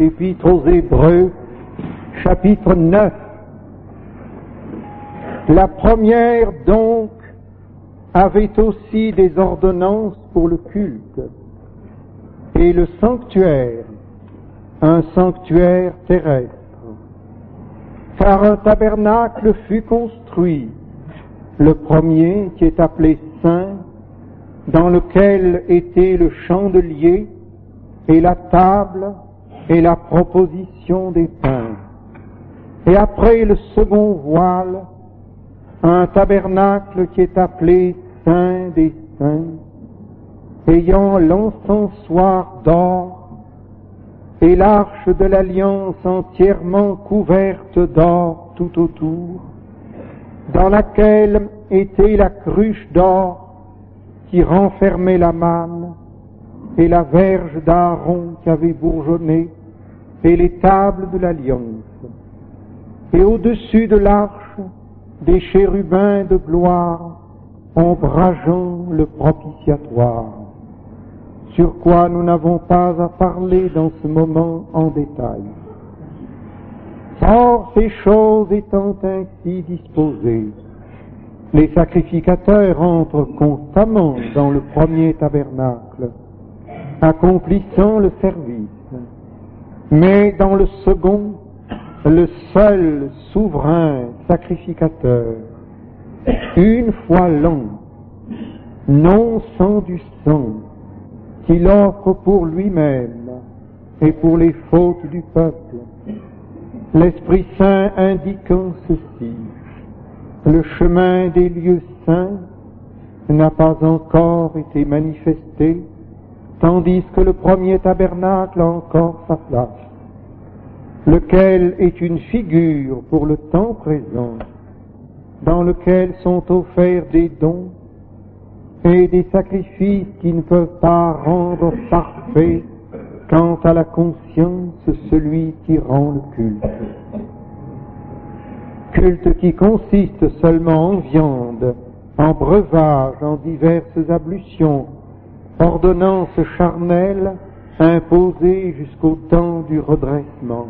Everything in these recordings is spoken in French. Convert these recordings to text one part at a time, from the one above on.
Épître aux Hébreux, chapitre 9. La première, donc, avait aussi des ordonnances pour le culte, et le sanctuaire, un sanctuaire terrestre. Car un tabernacle fut construit, le premier qui est appelé Saint, dans lequel était le chandelier et la table et la proposition des pains. Et après le second voile, un tabernacle qui est appelé Saint des Saints, ayant l'encensoir d'or et l'arche de l'alliance entièrement couverte d'or tout autour, dans laquelle était la cruche d'or qui renfermait la manne, et la verge d'Aaron qui avait bourgeonné, et les tables de l'alliance. Et au-dessus de l'arche, des chérubins de gloire, ombrageant le propitiatoire, sur quoi nous n'avons pas à parler dans ce moment en détail. Or, ces choses étant ainsi disposées, les sacrificateurs entrent constamment dans le premier tabernacle, accomplissant le service. Mais dans le second, le seul souverain sacrificateur, une fois l'an, non sans du sang, qu'il offre pour lui-même et pour les fautes du peuple, l'Esprit Saint indiquant ceci: le chemin des lieux saints n'a pas encore été manifesté, tandis que le premier tabernacle a encore sa place, lequel est une figure pour le temps présent, dans lequel sont offerts des dons et des sacrifices qui ne peuvent pas rendre parfait quant à la conscience celui qui rend le culte. Culte qui consiste seulement en viande, en breuvage, en diverses ablutions, ordonnances charnelles imposées jusqu'au temps du redressement.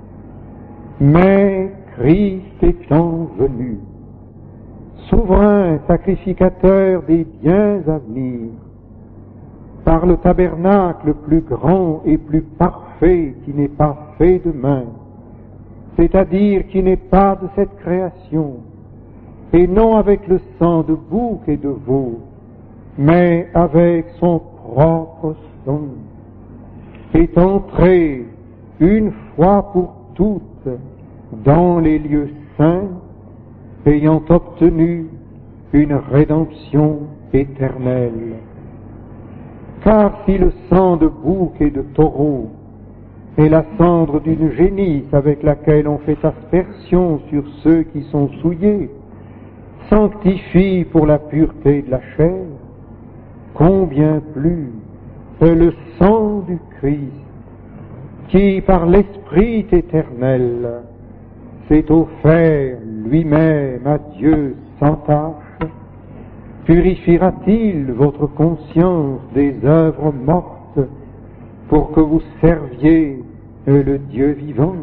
Mais Christ étant venu, souverain sacrificateur des biens à venir, par le tabernacle plus grand et plus parfait qui n'est pas fait de main, c'est-à-dire qui n'est pas de cette création, et non avec le sang de bouc et de veau, mais avec son propre sang, est entré une fois pour toutes dans les lieux saints, ayant obtenu une rédemption éternelle. Car si le sang de bouc et de taureau et la cendre d'une génisse avec laquelle on fait aspersion sur ceux qui sont souillés sanctifie pour la pureté de la chair, combien plus le sang du Christ, qui par l'Esprit éternel s'est offert lui-même à Dieu sans tache, purifiera-t-il votre conscience des œuvres mortes pour que vous serviez le Dieu vivant?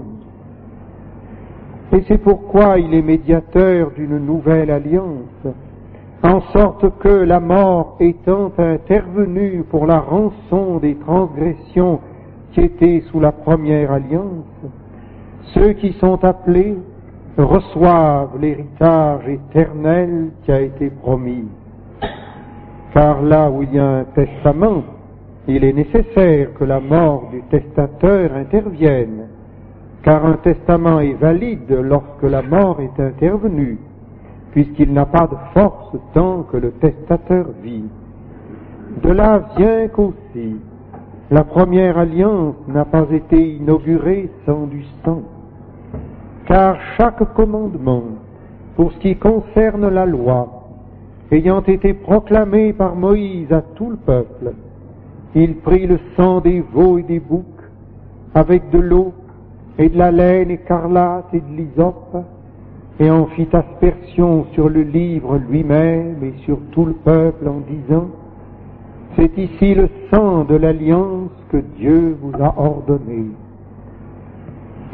Et c'est pourquoi il est médiateur d'une nouvelle alliance, en sorte que la mort étant intervenue pour la rançon des transgressions qui étaient sous la première alliance, ceux qui sont appelés reçoivent l'héritage éternel qui a été promis. Car là où il y a un testament, il est nécessaire que la mort du testateur intervienne, car un testament est valide lorsque la mort est intervenue, puisqu'il n'a pas de force tant que le testateur vit. De là vient qu'aussi la première alliance n'a pas été inaugurée sans du sang, car chaque commandement, pour ce qui concerne la loi, ayant été proclamé par Moïse à tout le peuple, il prit le sang des veaux et des boucs, avec de l'eau et de la laine écarlate et de l'hysope, et en fit aspersion sur le livre lui-même et sur tout le peuple en disant: c'est ici le sang de l'alliance que Dieu vous a ordonné.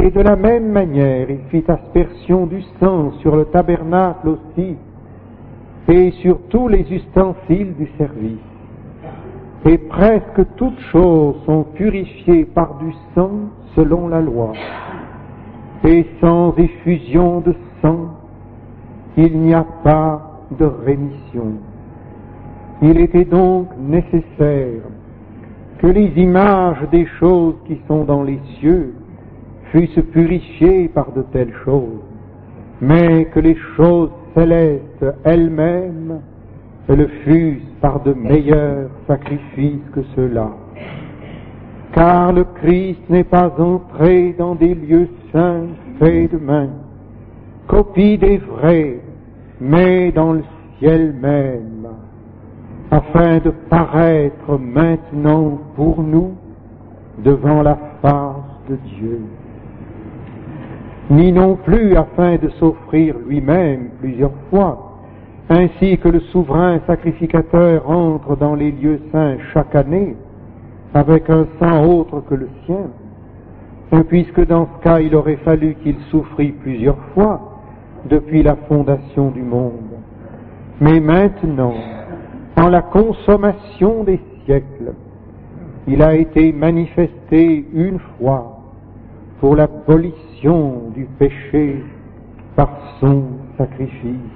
Et de la même manière, il fit aspersion du sang sur le tabernacle aussi, et sur tous les ustensiles du service. Et presque toutes choses sont purifiées par du sang selon la loi. Et sans effusion de sang, il n'y a pas de rémission. Il était donc nécessaire que les images des choses qui sont dans les cieux fussent purifiées par de telles choses, mais que les choses célestes elles-mêmes le fussent par de meilleurs sacrifices que ceux-là. Car le Christ n'est pas entré dans des lieux saints faits de main, copie des vrais, mais dans le ciel même, afin de paraître maintenant pour nous devant la face de Dieu. Ni non plus afin de s'offrir lui-même plusieurs fois, ainsi que le souverain sacrificateur entre dans les lieux saints chaque année, avec un sang autre que le sien, puisque dans ce cas il aurait fallu qu'il souffrît plusieurs fois depuis la fondation du monde. Mais maintenant, en la consommation des siècles, il a été manifesté une fois pour l'abolition du péché par son sacrifice.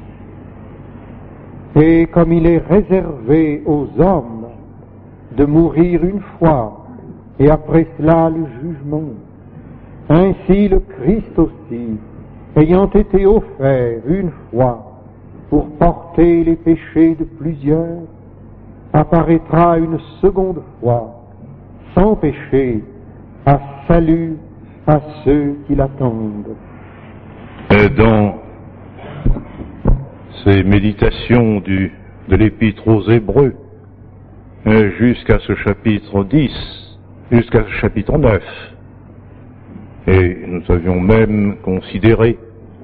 Et comme il est réservé aux hommes de mourir une fois, et après cela le jugement, ainsi le Christ aussi, ayant été offert une fois pour porter les péchés de plusieurs, apparaîtra une seconde fois, sans péché, à salut à ceux qui l'attendent. Dans ces méditations de l'Épître aux Hébreux, jusqu'à ce chapitre 10, jusqu'à ce chapitre 9, et nous avions même considéré,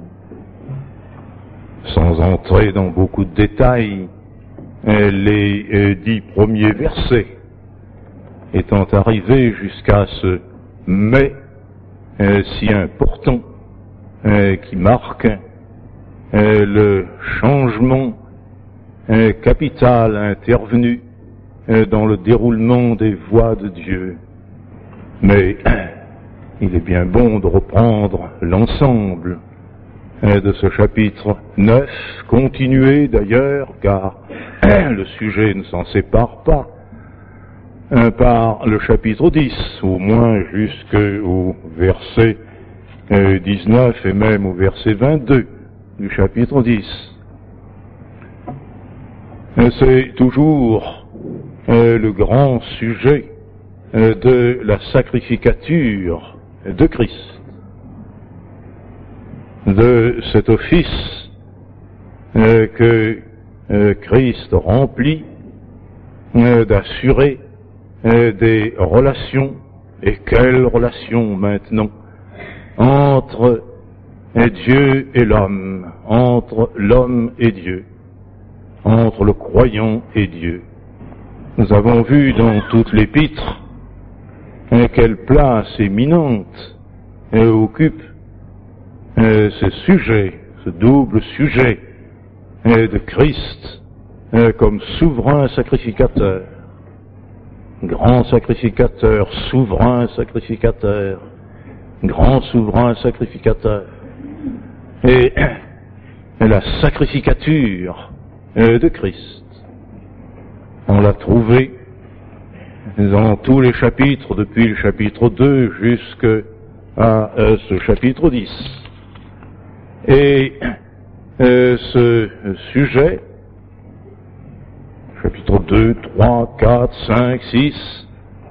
sans entrer dans beaucoup de détails, les 10 premiers versets, étant arrivés jusqu'à ce « mais » si important qui marque le changement capital intervenu dans le déroulement des voies de Dieu. Mais il est bien bon de reprendre l'ensemble de ce chapitre 9, continuer d'ailleurs, car le sujet ne s'en sépare pas, par le chapitre 10, au moins jusqu'au verset 19 et même au verset 22 du chapitre 10. C'est toujours le grand sujet de la sacrificature de Christ, de cet office que Christ remplit d'assurer des relations, et quelles relations maintenant, entre Dieu et l'homme, entre l'homme et Dieu, entre le croyant et Dieu. Nous avons vu dans toute l'Épître quelle place éminente occupe ce sujet, ce double sujet de Christ comme souverain sacrificateur, grand sacrificateur, souverain sacrificateur, grand souverain sacrificateur, et la sacrificature de Christ. On l'a trouvé dans tous les chapitres, depuis le chapitre 2 jusqu'à ce chapitre 10. Et ce sujet, chapitre 2, 3, 4, 5, 6,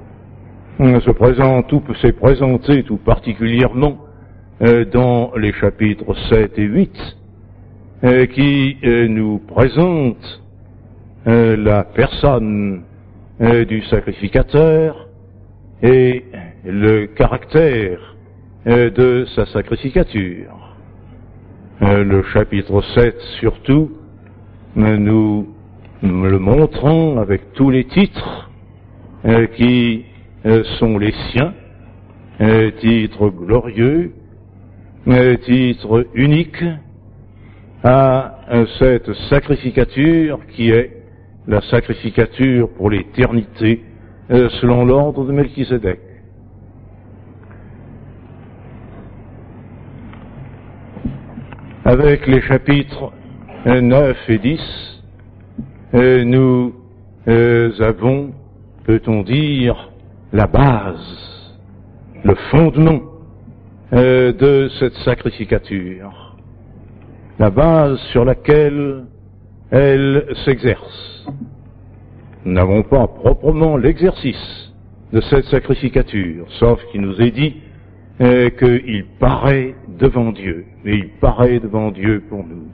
s'est présenté tout particulièrement dans les chapitres 7 et 8, qui nous présentent la personne du sacrificateur et le caractère de sa sacrificature. Le chapitre 7 surtout, nous le montrons avec tous les titres qui sont les siens, titres glorieux, titre unique à cette sacrificature qui est la sacrificature pour l'éternité selon l'ordre de Melchisédek. Avec les chapitres 9 et 10, nous avons, peut-on dire, la base, le fondement de cette sacrificature, la base sur laquelle elle s'exerce. Nous n'avons pas proprement l'exercice de cette sacrificature, sauf qu'il nous est dit qu'il paraît devant Dieu, mais il paraît devant Dieu pour nous.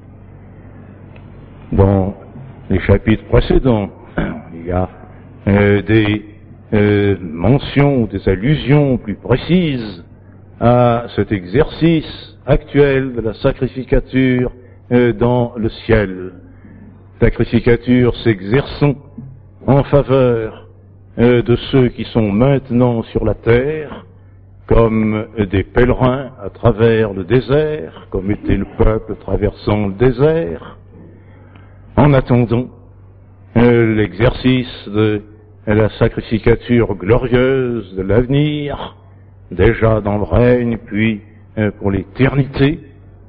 Dans les chapitres précédents, il y a des mentions, des allusions plus précises à cet exercice actuel de la sacrificature dans le ciel. Sacrificature s'exerçant en faveur de ceux qui sont maintenant sur la terre, comme des pèlerins à travers le désert, comme était le peuple traversant le désert, en attendant l'exercice de la sacrificature glorieuse de l'avenir, déjà dans le règne, puis pour l'éternité.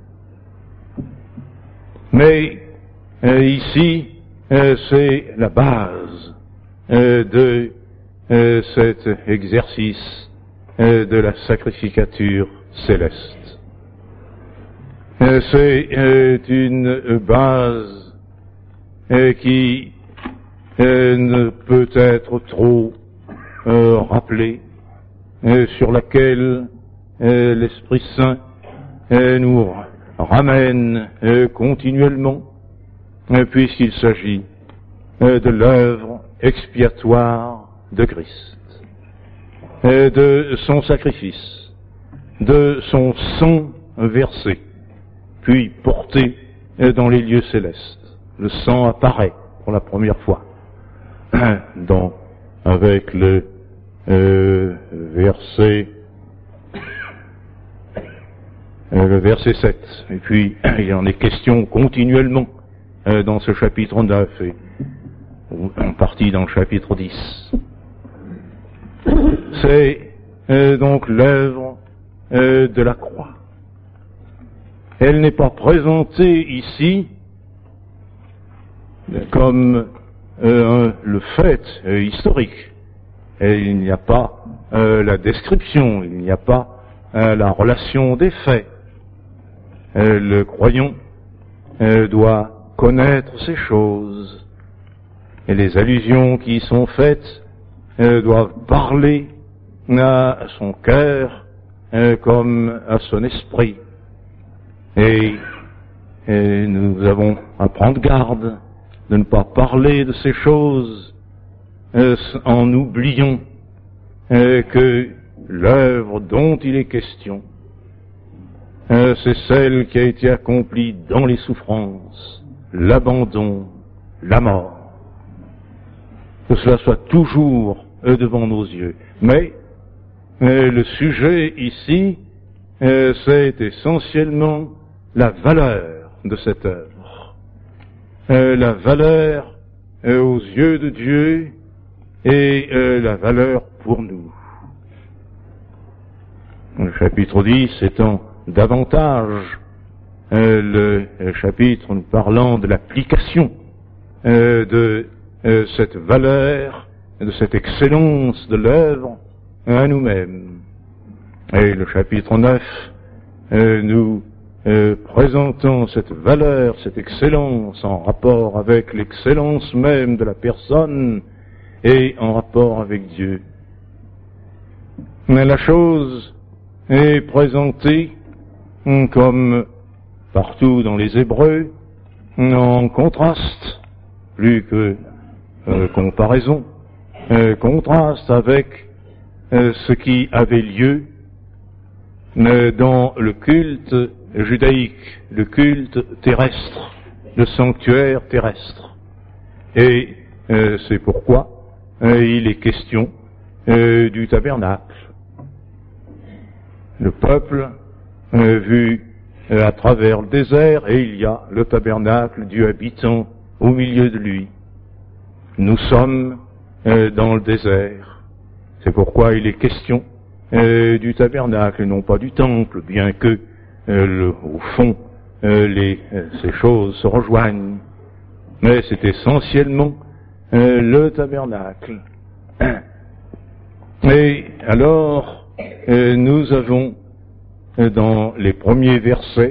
Mais ici, c'est la base de cet exercice de la sacrificature céleste. C'est une base qui ne peut être trop rappelée, sur laquelle l'Esprit Saint nous ramène continuellement, puisqu'il s'agit de l'œuvre expiatoire de Christ, de son sacrifice, de son sang versé, puis porté dans les lieux célestes. Le sang apparaît pour la première fois avec le verset 7. Et puis, il en est question continuellement dans ce chapitre 9 et en partie dans le chapitre 10. C'est donc l'œuvre de la croix. Elle n'est pas présentée ici comme le fait historique. Et il n'y a pas la description, il n'y a pas la relation des faits. Le croyant doit connaître ces choses. Et les allusions qui y sont faites doivent parler à son cœur comme à son esprit. Et nous avons à prendre garde de ne pas parler de ces choses en oubliant que l'œuvre dont il est question, c'est celle qui a été accomplie dans les souffrances, l'abandon, la mort. Que cela soit toujours devant nos yeux. Mais le sujet ici, c'est essentiellement la valeur de cette œuvre. La valeur aux yeux de Dieu et la valeur pour nous. Le chapitre 10 étant davantage le chapitre nous parlant de l'application de cette valeur, de cette excellence de l'œuvre à nous-mêmes. Et le chapitre 9 nous présentant cette valeur, cette excellence en rapport avec l'excellence même de la personne et en rapport avec Dieu. Mais la chose est présentée comme partout dans les Hébreux, en contraste, plus que comparaison, contraste avec ce qui avait lieu dans le culte judaïque, le culte terrestre, le sanctuaire terrestre. Et c'est pourquoi il est question du tabernacle. Le peuple vu à travers le désert, et il y a le tabernacle, Dieu habitant au milieu de lui. Nous sommes dans le désert. C'est pourquoi il est question du tabernacle et non pas du temple, bien que au fond ces choses se rejoignent. Mais c'est essentiellement le tabernacle. Et alors, nous avons dans les premiers versets,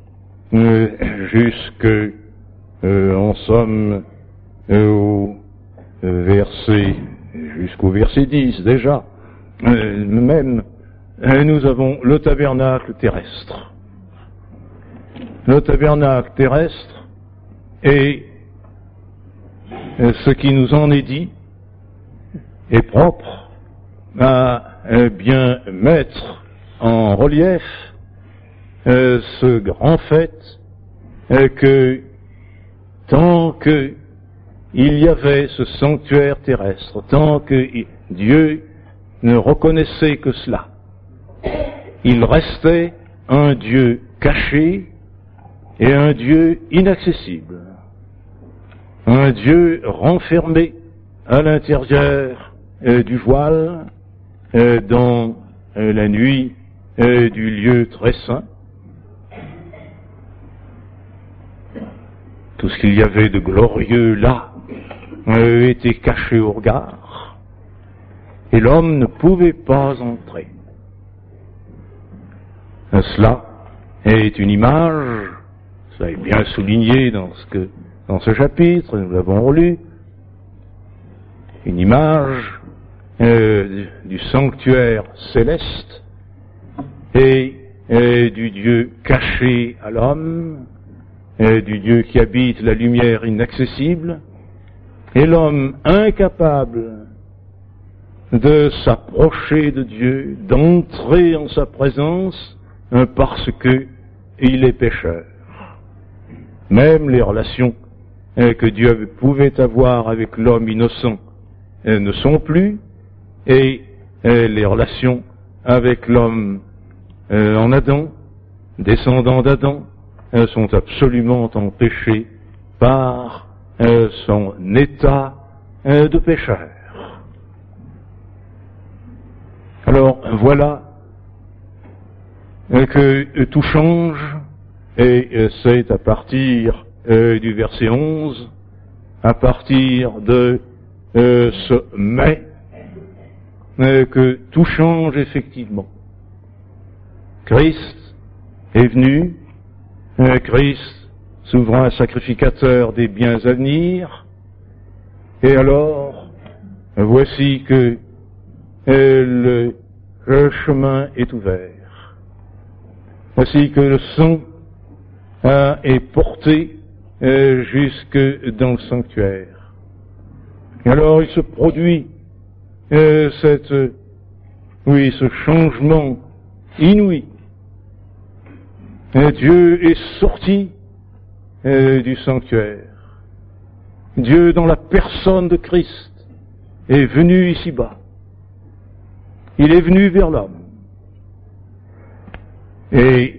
en somme jusqu'au verset 10 déjà, nous avons le tabernacle terrestre. Le tabernacle terrestre et ce qui nous en est dit est propre à bien mettre en relief ce grand fait que tant que il y avait ce sanctuaire terrestre, tant que Dieu ne reconnaissait que cela, il restait un Dieu caché et un Dieu inaccessible, un Dieu renfermé à l'intérieur du voile, dans la nuit du lieu très saint. Tout ce qu'il y avait de glorieux là était caché au regard, et l'homme ne pouvait pas entrer. Cela est une image, cela est bien souligné dans ce chapitre, nous l'avons relu, une image du sanctuaire céleste et du Dieu caché à l'homme, du Dieu qui habite la lumière inaccessible, et l'homme incapable de s'approcher de Dieu, d'entrer en sa présence, parce que il est pécheur. Même les relations que Dieu pouvait avoir avec l'homme innocent ne sont plus, et les relations avec l'homme en Adam, descendant d'Adam, sont absolument empêchées par son état de pécheur. Alors voilà que tout change, et c'est à partir du verset 11, à partir de ce mai, que tout change effectivement. Christ est venu, Christ, souverain sacrificateur des biens à venir, et alors, voici que le chemin est ouvert. Voici que le sang est porté jusque dans le sanctuaire. Et alors il se produit ce changement inouï. Dieu est sorti du sanctuaire. Dieu, dans la personne de Christ, est venu ici-bas. Il est venu vers l'homme. Et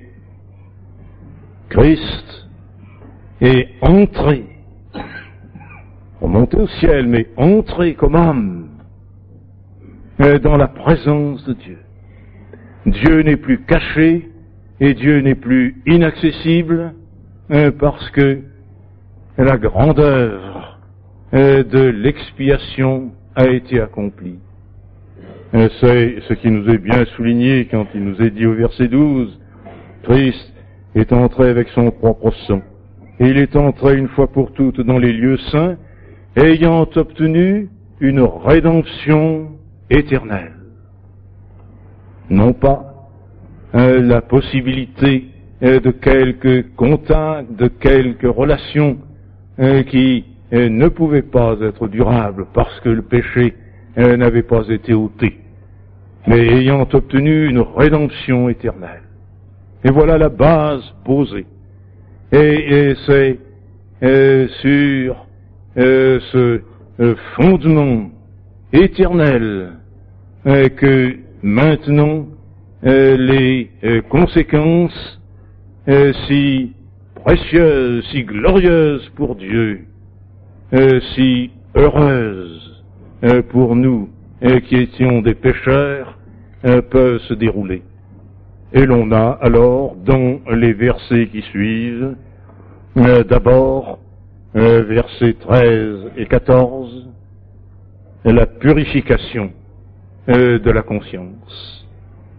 Christ est entré, remonté au ciel, mais entré comme homme dans la présence de Dieu. Dieu n'est plus caché et Dieu n'est plus inaccessible parce que la grande œuvre de l'expiation a été accomplie. C'est ce qui nous est bien souligné quand il nous est dit au verset 12, Christ est entré avec son propre sang, et il est entré une fois pour toutes dans les lieux saints, ayant obtenu une rédemption éternelle. Non pas la possibilité de quelques contacts, de quelques relations qui ne pouvaient pas être durables parce que le péché n'avait pas été ôté, mais ayant obtenu une rédemption éternelle. Et voilà la base posée. Et c'est sur ce fondement éternel que maintenant les conséquences si précieuses, si glorieuses pour Dieu, si heureuses pour nous qui étions des pécheurs, peuvent se dérouler. Et l'on a alors dans les versets qui suivent, d'abord versets 13 et 14, la purification de la conscience.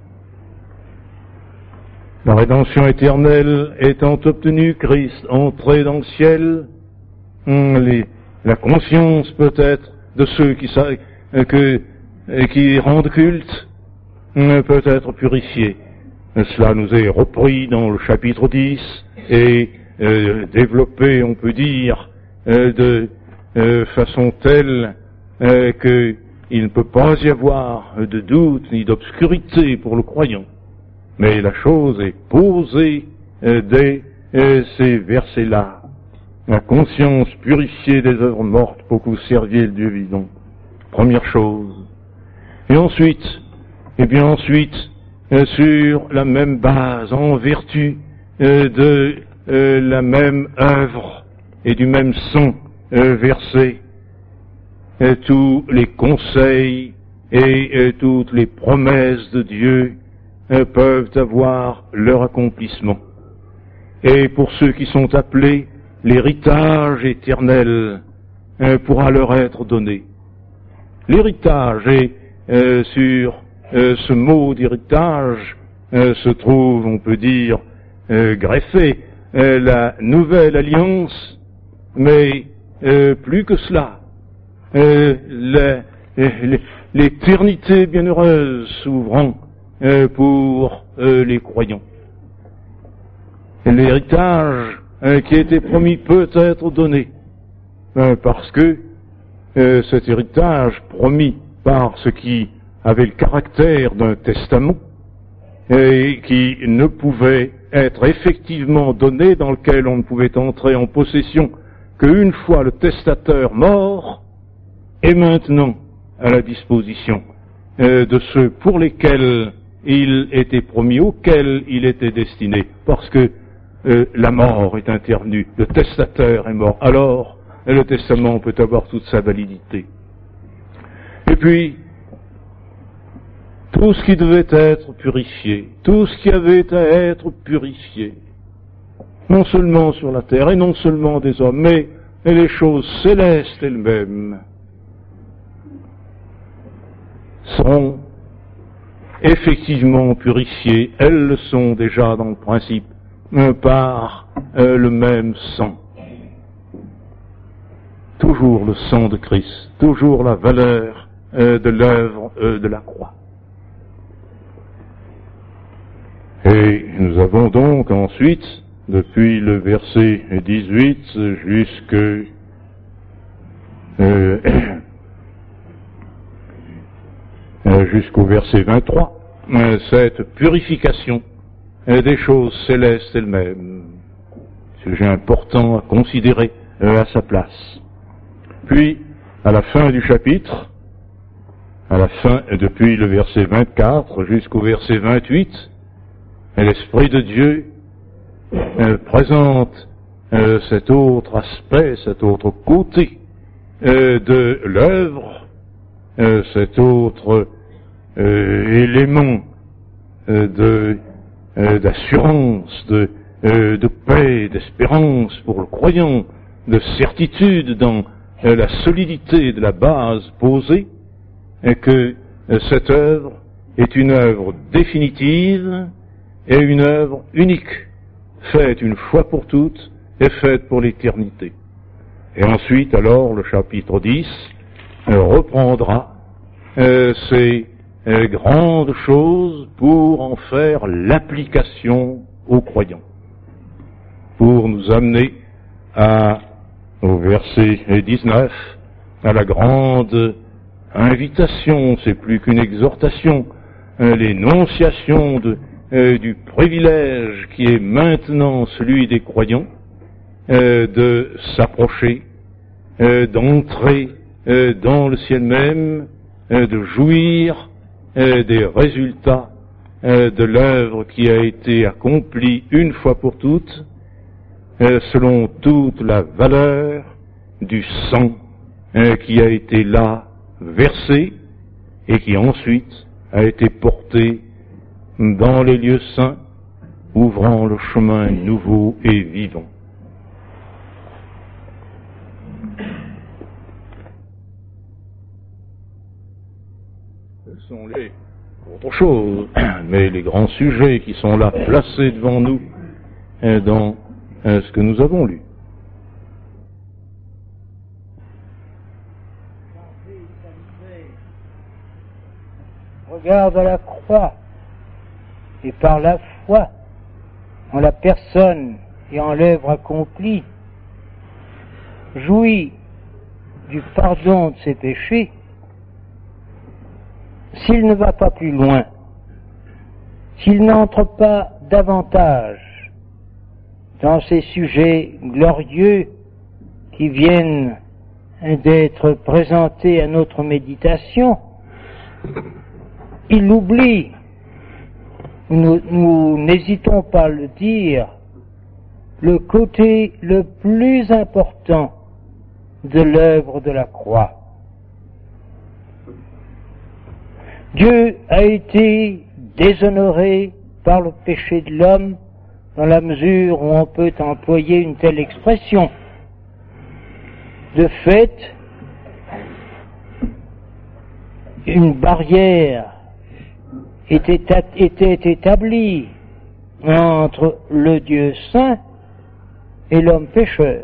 La rédemption éternelle étant obtenue, Christ entré dans le ciel, la conscience peut-être de ceux qui rendent culte peut être purifiée. Cela nous est repris dans le chapitre 10 et développé, on peut dire, de façon telle qu'il ne peut pas y avoir de doute ni d'obscurité pour le croyant. Mais la chose est posée dès ces versets-là. La conscience purifiée des œuvres mortes pour que vous serviez le Dieu vivant. Première chose. Et ensuite, sur la même base, en vertu de la même œuvre et du même sang versé, tous les conseils et toutes les promesses de Dieu peuvent avoir leur accomplissement. Et pour ceux qui sont appelés, l'héritage éternel pourra leur être donné. L'héritage est sur ce mot d'héritage se trouve, on peut dire, greffé la nouvelle alliance, mais plus que cela, l'éternité bienheureuse s'ouvrant pour les croyants. L'héritage qui a été promis peut être donné, parce que cet héritage promis par ce qui avait le caractère d'un testament et qui ne pouvait être effectivement donné, dans lequel on ne pouvait entrer en possession qu'une fois le testateur mort, est maintenant à la disposition de ceux pour lesquels il était promis, auxquels il était destiné, parce que la mort est intervenue, le testateur est mort, alors le testament peut avoir toute sa validité. Et puis, tout ce qui devait être purifié, tout ce qui avait à être purifié, non seulement sur la terre et non seulement des hommes, mais les choses célestes elles-mêmes, seront effectivement purifiées. Elles le sont déjà dans le principe, par le même sang. Toujours le sang de Christ, toujours la valeur de l'œuvre de la croix. Et nous avons donc ensuite, depuis le verset 18 jusqu'au verset 23, cette purification des choses célestes elles-mêmes. Sujet important à considérer à sa place. Puis, à la fin du chapitre, depuis le verset 24 jusqu'au verset 28, l'Esprit de Dieu présente cet autre aspect, cet autre côté de l'œuvre, cet autre élément d'assurance, de paix, d'espérance pour le croyant, de certitude dans la solidité de la base posée, et que cette œuvre est une œuvre définitive et une œuvre unique, faite une fois pour toutes et faite pour l'éternité. Et ensuite, alors, le chapitre 10 reprendra ces grandes choses pour en faire l'application aux croyants, pour nous amener au verset 19, à la grande invitation, c'est plus qu'une exhortation, l'énonciation du privilège qui est maintenant celui des croyants, de s'approcher, d'entrer dans le ciel même, de jouir des résultats de l'œuvre qui a été accomplie une fois pour toutes, selon toute la valeur du sang qui a été là versé et qui ensuite a été porté dans les lieux saints, ouvrant le chemin nouveau et vivant. Ce sont les autres choses, mais les grands sujets qui sont là placés devant nous dans ce que nous avons lu. Regarde à la croix et par la foi en la personne et en l'œuvre accomplie, jouit du pardon de ses péchés. S'il ne va pas plus loin, s'il n'entre pas davantage dans ces sujets glorieux qui viennent d'être présentés à notre méditation, il l'oublie. Nous n'hésitons pas à le dire, le côté le plus important de l'œuvre de la croix. Dieu a été déshonoré par le péché de l'homme dans la mesure où on peut employer une telle expression. De fait, une barrière était établie entre le Dieu saint et l'homme pécheur.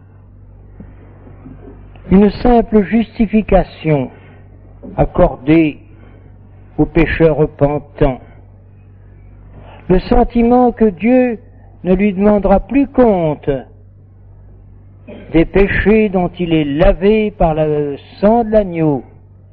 Une simple justification accordée aux pécheurs repentants. Le sentiment que Dieu ne lui demandera plus compte des péchés dont il est lavé par le sang de l'agneau.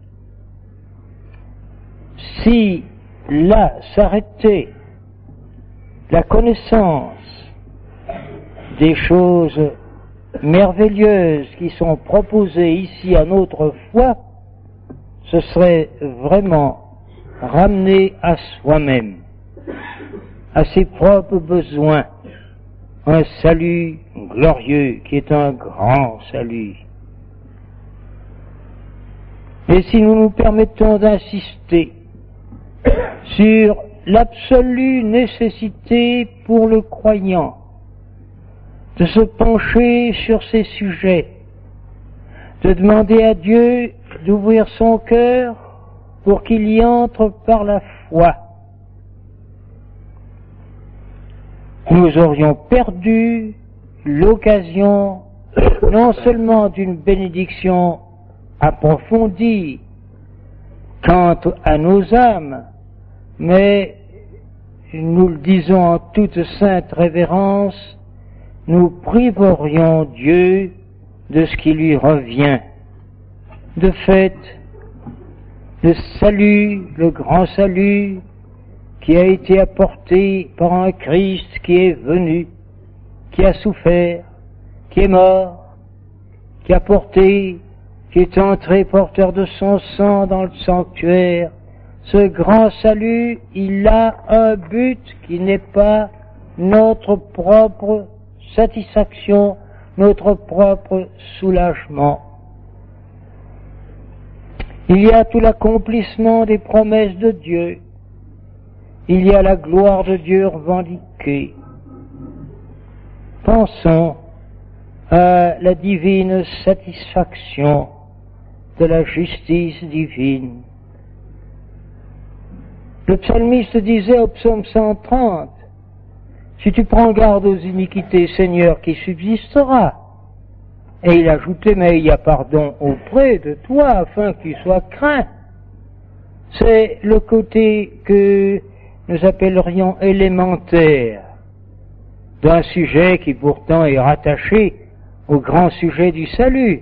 Si là s'arrêtait la connaissance des choses merveilleuses qui sont proposées ici à notre foi, ce serait vraiment ramener à soi-même, à ses propres besoins, un salut glorieux qui est un grand salut. Et si nous nous permettons d'insister sur l'absolue nécessité pour le croyant de se pencher sur ces sujets, de demander à Dieu d'ouvrir son cœur pour qu'il y entre par la foi, nous aurions perdu l'occasion non seulement d'une bénédiction approfondie quant à nos âmes, mais, nous le disons en toute sainte révérence, nous priverions Dieu de ce qui lui revient. De fait, le salut, le grand salut, qui a été apporté par un Christ qui est venu, qui a souffert, qui est mort, qui a porté, qui est entré porteur de son sang dans le sanctuaire, ce grand salut, il a un but qui n'est pas notre propre satisfaction, notre propre soulagement. Il y a tout l'accomplissement des promesses de Dieu. Il y a la gloire de Dieu revendiquée. Pensons à la divine satisfaction de la justice divine. Le psalmiste disait au psaume 130, « Si tu prends garde aux iniquités, Seigneur, qui subsistera ?» Et il ajoutait, « Mais il y a pardon auprès de toi, afin que tu sois craint. » C'est le côté que nous appellerions élémentaire d'un sujet qui pourtant est rattaché au grand sujet du salut.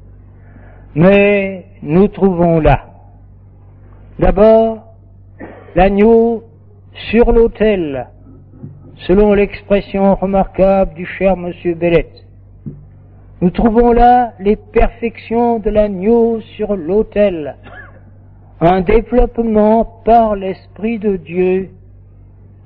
Mais nous trouvons là, d'abord, l'agneau sur l'autel, selon l'expression remarquable du cher monsieur Bellette. Nous trouvons là les perfections de l'agneau sur l'autel, un développement par l'Esprit de Dieu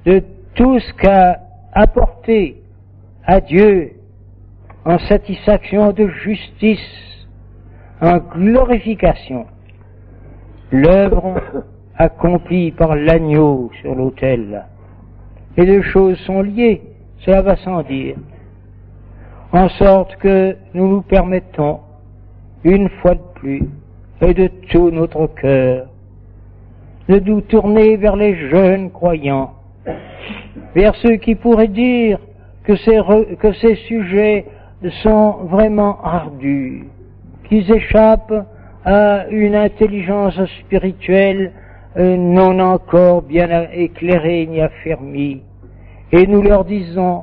de tout ce qu'a apporté à Dieu en satisfaction de justice, en glorification, l'œuvre accomplie par l'agneau sur l'autel. Les deux choses sont liées, cela va sans dire, en sorte que nous nous permettons, une fois de plus, et de tout notre cœur, de nous tourner vers les jeunes croyants, vers ceux qui pourraient dire que ces sujets sont vraiment ardus, qu'ils échappent à une intelligence spirituelle non encore bien éclairée ni affermie. Et nous leur disons,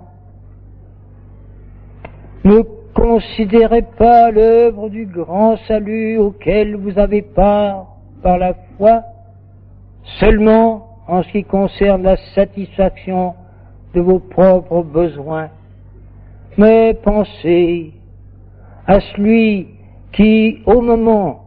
ne considérez pas l'œuvre du grand salut auquel vous avez part par la foi, seulement en ce qui concerne la satisfaction de vos propres besoins, mais pensez à celui qui, au moment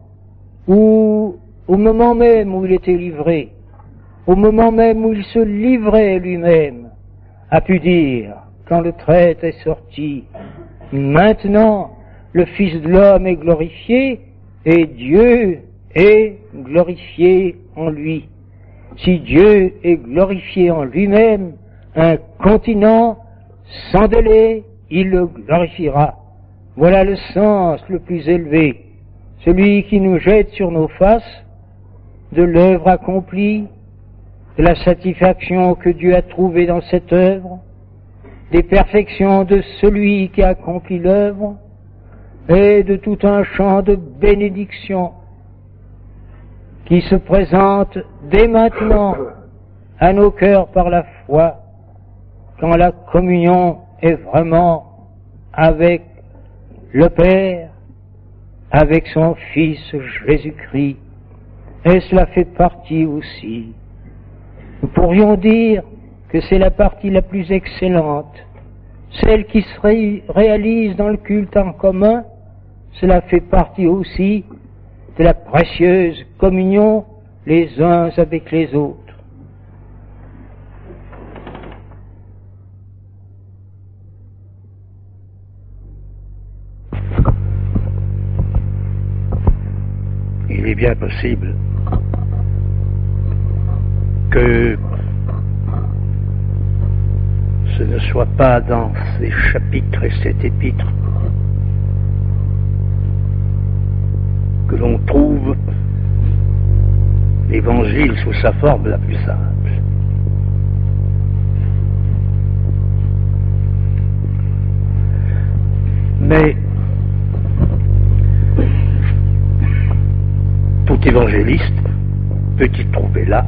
même où il était livré, au moment même où il se livrait lui-même, a pu dire, quand le traître est sorti, maintenant le Fils de l'homme est glorifié et Dieu est glorifié en lui. Si Dieu est glorifié en lui-même, incontinent, sans délai, il le glorifiera. Voilà le sens le plus élevé, celui qui nous jette sur nos faces de l'œuvre accomplie, de la satisfaction que Dieu a trouvée dans cette œuvre, des perfections de celui qui a accompli l'œuvre, et de tout un champ de bénédiction qui se présente dès maintenant à nos cœurs par la foi, quand la communion est vraiment avec le Père, avec son Fils Jésus-Christ, et cela fait partie aussi. Nous pourrions dire que c'est la partie la plus excellente, celle qui se réalise dans le culte en commun. Cela fait partie aussi de la précieuse communion les uns avec les autres. Il est bien possible que ce ne soit pas dans ces chapitres et cet épître que l'on trouve l'Évangile sous sa forme la plus simple. Mais tout évangéliste peut y trouver là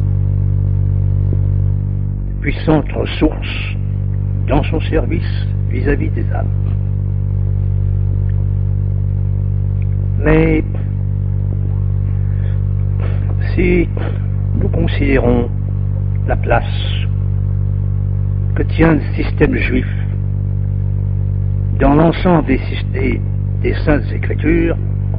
puissante ressource dans son service vis-à-vis des âmes. Mais si nous considérons la place que tient le système juif dans l'ensemble des Saintes Écritures,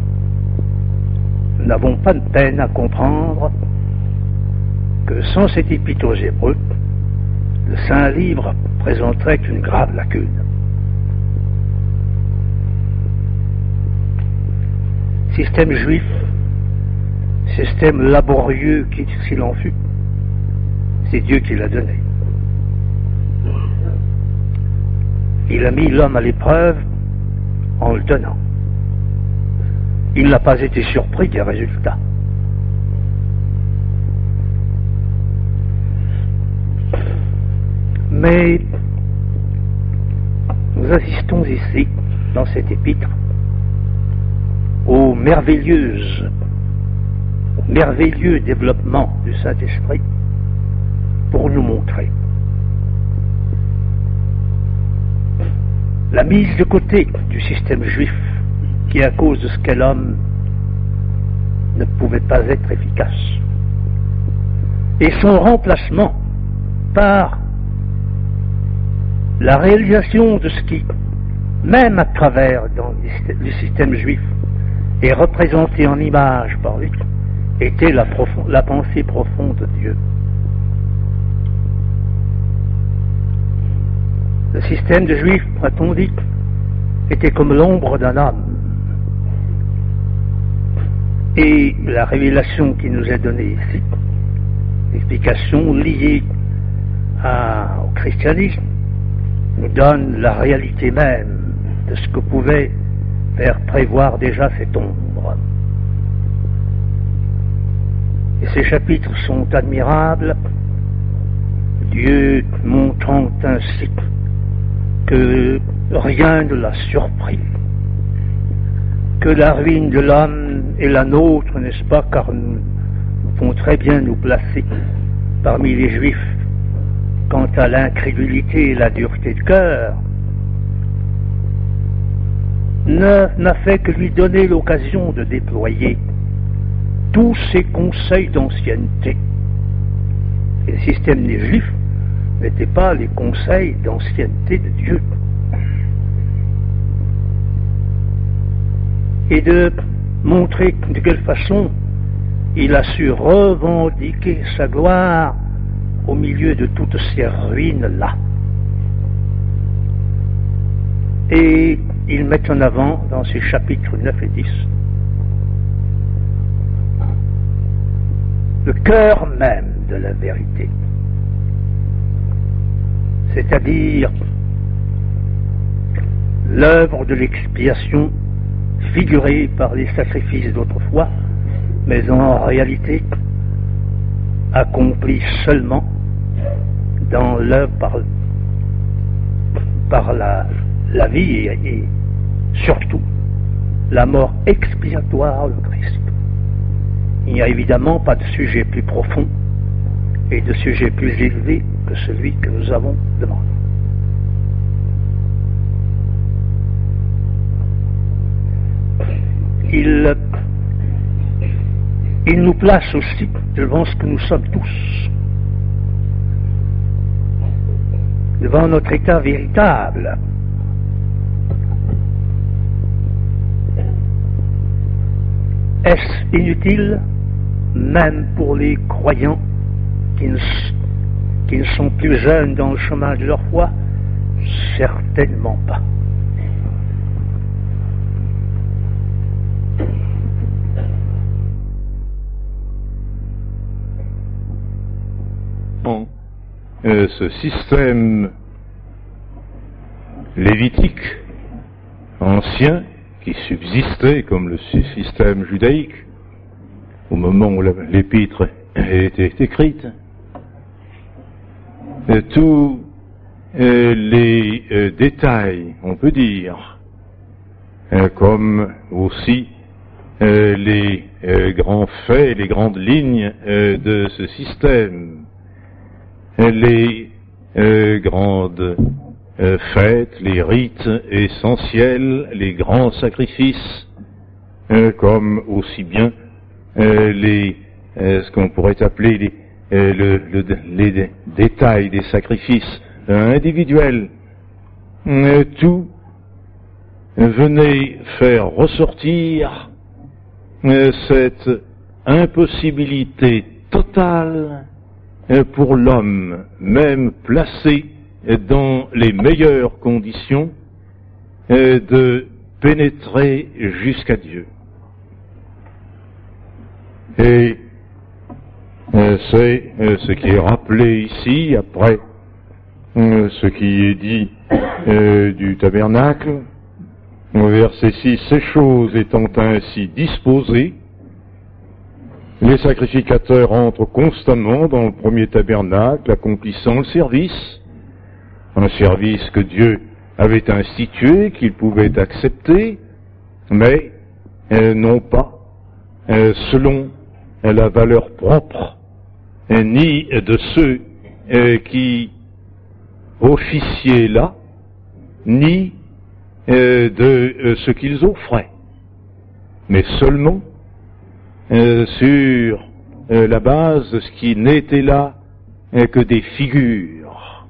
nous n'avons pas de peine à comprendre que sans cet épître aux Hébreux, le Saint Livre présenterait une grave lacune. Système juif, système laborieux s'il en fut, c'est Dieu qui l'a donné. Il a mis l'homme à l'épreuve en le donnant. Il n'a pas été surpris des résultats. Mais nous assistons ici, dans cet épître, au merveilleux développement du Saint-Esprit pour nous montrer la mise de côté du système juif qui, à cause de ce qu'est l'homme, ne pouvait pas être efficace, et son remplacement par la réalisation de ce qui, même à travers dans le système juif, est représenté en image par lui, était la pensée profonde de Dieu. système de Juifs, a-t-on dit, était comme l'ombre d'un homme. Et la révélation qui nous est donnée ici, l'explication liée au christianisme, nous donne la réalité même de ce que pouvait faire prévoir déjà cette ombre. Et ces chapitres sont admirables, Dieu montrant ainsi que rien ne l'a surpris, que la ruine de l'homme est la nôtre, n'est-ce pas, car nous pouvons très bien nous placer parmi les Juifs quant à l'incrédulité et la dureté de cœur, n'a fait que lui donner l'occasion de déployer tous ses conseils d'ancienneté. Et le système des Juifs n'était pas les conseils d'ancienneté de Dieu. Et de montrer de quelle façon il a su revendiquer sa gloire au milieu de toutes ces ruines-là. Et il met en avant, dans ces chapitres 9 et 10, le cœur même de la vérité, c'est-à-dire l'œuvre de l'expiation figurée par les sacrifices d'autrefois, mais en réalité accomplie seulement dans l'œuvre par la vie et surtout la mort expiatoire de Christ. Il n'y a évidemment pas de sujet plus profond et de sujet plus élevé que celui que nous avons demandé. Il nous place aussi devant ce que nous sommes tous, devant notre état véritable. Est-ce inutile, même pour les croyants qui ne sont plus jeunes dans le chemin de leur foi? Certainement pas. Ce système lévitique ancien qui subsistait comme le système judaïque au moment où l'épître était écrite, tous les détails, on peut dire, comme aussi les grands faits, les grandes lignes de ce système, les grandes fêtes, les rites essentiels, les grands sacrifices, comme aussi bien ce qu'on pourrait appeler les détails des sacrifices individuels. Tout venait faire ressortir cette impossibilité totale pour l'homme, même placé dans les meilleures conditions, de pénétrer jusqu'à Dieu. Et c'est ce qui est rappelé ici, après ce qui est dit du tabernacle, au verset 6, ces choses étant ainsi disposées, les sacrificateurs entrent constamment dans le premier tabernacle, accomplissant le service, un service que Dieu avait institué, qu'ils pouvaient accepter, mais non pas selon la valeur propre, ni de ceux qui officiaient là, ni de ce qu'ils offraient, mais seulement sur la base de ce qui n'était là que des figures.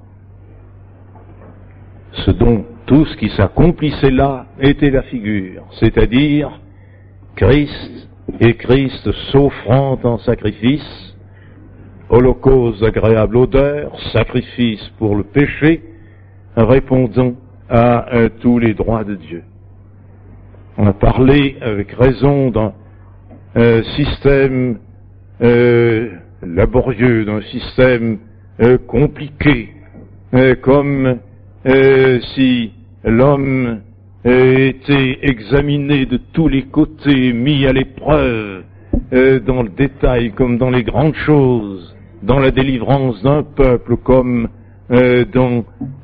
Ce dont tout ce qui s'accomplissait là était la figure, c'est-à-dire Christ et Christ s'offrant en sacrifice, holocauste d'agréable odeur, sacrifice pour le péché, répondant à tous les droits de Dieu. On a parlé avec raison d'un système laborieux, d'un système compliqué, comme si l'homme était examiné de tous les côtés, mis à l'épreuve, dans le détail comme dans les grandes choses, dans la délivrance d'un peuple comme dans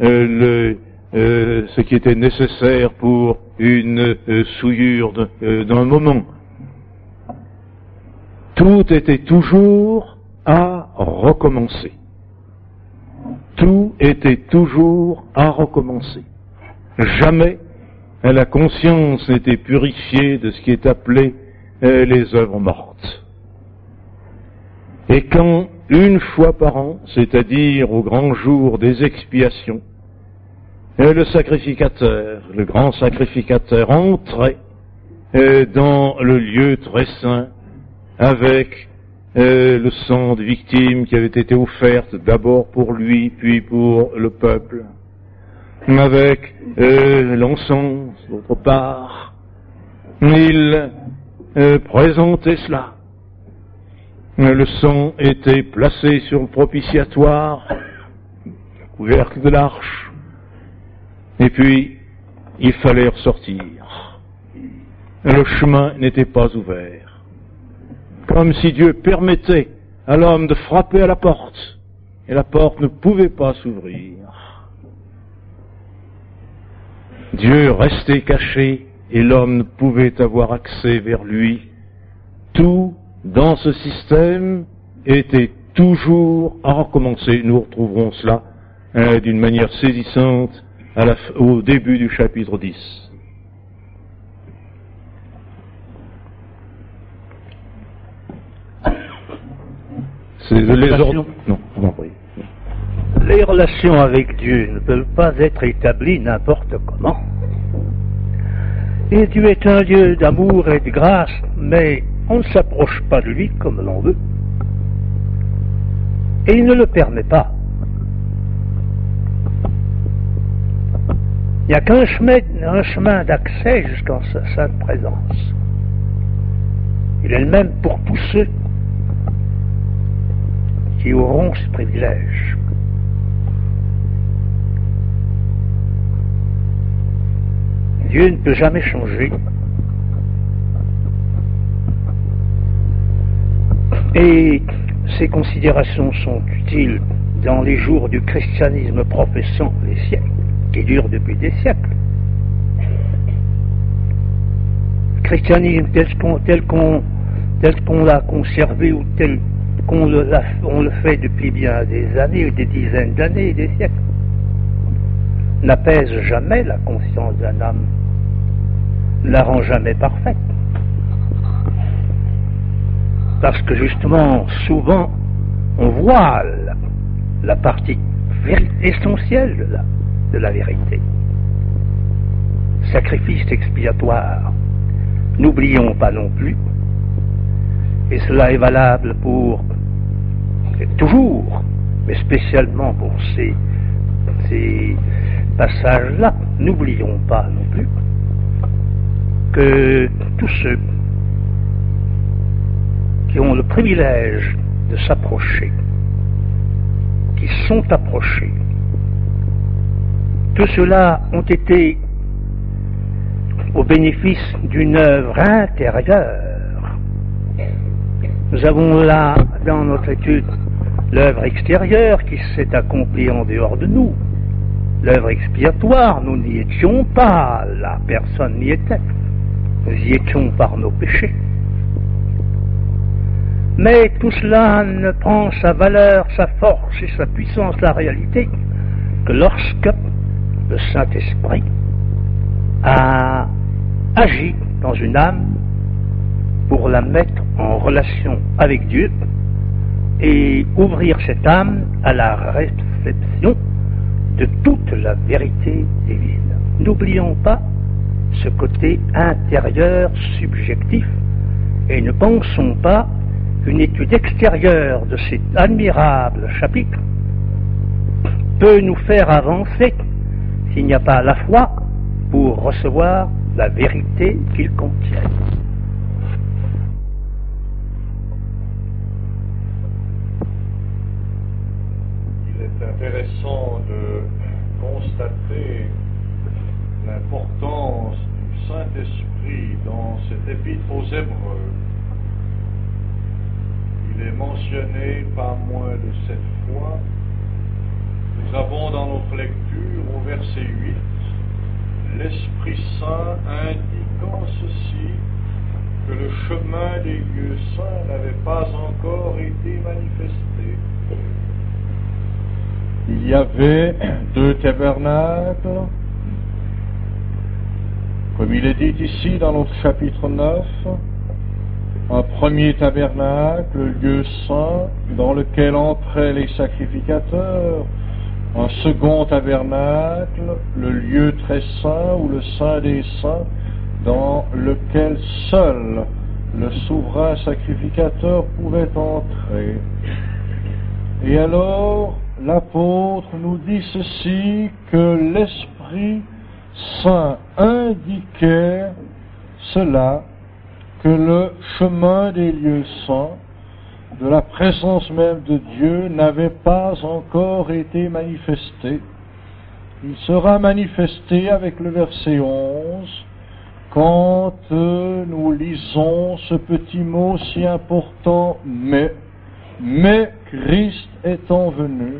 ce qui était nécessaire pour une souillure d'un moment. Tout était toujours à recommencer. Tout était toujours à recommencer. Jamais la conscience n'était purifiée de ce qui est appelé les œuvres mortes. Et quand, une fois par an, c'est-à-dire au grand jour des expiations, le sacrificateur, le grand sacrificateur, entrait dans le lieu très saint avec le sang de victime qui avait été offerte d'abord pour lui, puis pour le peuple, avec l'encens d'autre part. Il présentait cela. Le sang était placé sur le propitiatoire, le couvercle de l'arche, et puis il fallait ressortir. Le chemin n'était pas ouvert. Comme si Dieu permettait à l'homme de frapper à la porte, et la porte ne pouvait pas s'ouvrir. Dieu restait caché, et l'homme ne pouvait avoir accès vers lui. Tout dans ce système était toujours à recommencer. Nous retrouverons cela d'une manière saisissante au début du chapitre 10. C'est les ordres. Non, vous en priez. Les relations avec Dieu ne peuvent pas être établies n'importe comment. Et Dieu est un Dieu d'amour et de grâce, mais on ne s'approche pas de lui comme l'on veut. Et il ne le permet pas. Il n'y a qu'un chemin d'accès jusqu'en sa sainte présence. Il est le même pour tous ceux qui auront ce privilège. Dieu ne peut jamais changer. Et ces considérations sont utiles dans les jours du christianisme professant les siècles, qui durent depuis des siècles. Le christianisme tel qu'on l'a conservé ou tel qu'on le fait depuis bien des années, des dizaines d'années et des siècles, n'apaise jamais la conscience d'un homme, ne la rend jamais parfaite. Parce que justement, souvent, on voile la partie essentielle de la vérité. Sacrifice expiatoire. N'oublions pas non plus, et cela est valable pour toujours, mais spécialement pour ces passages-là, n'oublions pas non plus que tous ceux qui ont le privilège de s'approcher, qui sont approchés, tous ceux-là ont été au bénéfice d'une œuvre intérieure. Nous avons là, dans notre étude, l'œuvre extérieure qui s'est accomplie en dehors de nous. L'œuvre expiatoire, nous n'y étions pas, la personne n'y était. Nous y étions par nos péchés. Mais tout cela ne prend sa valeur, sa force et sa puissance, la réalité, que lorsque le Saint-Esprit a agi dans une âme pour la mettre en relation avec Dieu et ouvrir cette âme à la réception de toute la vérité divine. N'oublions pas ce côté intérieur subjectif et ne pensons pas qu'une étude extérieure de cet admirable chapitre peut nous faire avancer s'il n'y a pas la foi pour recevoir la vérité qu'il contient. Il est intéressant de constater l'importance du Saint-Esprit dans cette épître aux Hébreux. Il est mentionné pas moins de 7 fois. Nous avons dans notre lecture au verset 8 l'Esprit Saint indiquant ceci, que le chemin des lieux saints n'avait pas encore été manifesté. Il y avait 2 tabernacles, comme il est dit ici dans notre chapitre 9, un premier tabernacle, le lieu saint, dans lequel entraient les sacrificateurs, un second tabernacle, le lieu très saint ou le saint des saints, dans lequel seul le souverain sacrificateur pouvait entrer. Et alors, l'apôtre nous dit ceci, que l'Esprit Saint indiquait cela, que le chemin des lieux saints, de la présence même de Dieu, n'avait pas encore été manifesté. Il sera manifesté avec le verset 11, quand nous lisons ce petit mot si important, mais Christ étant venu.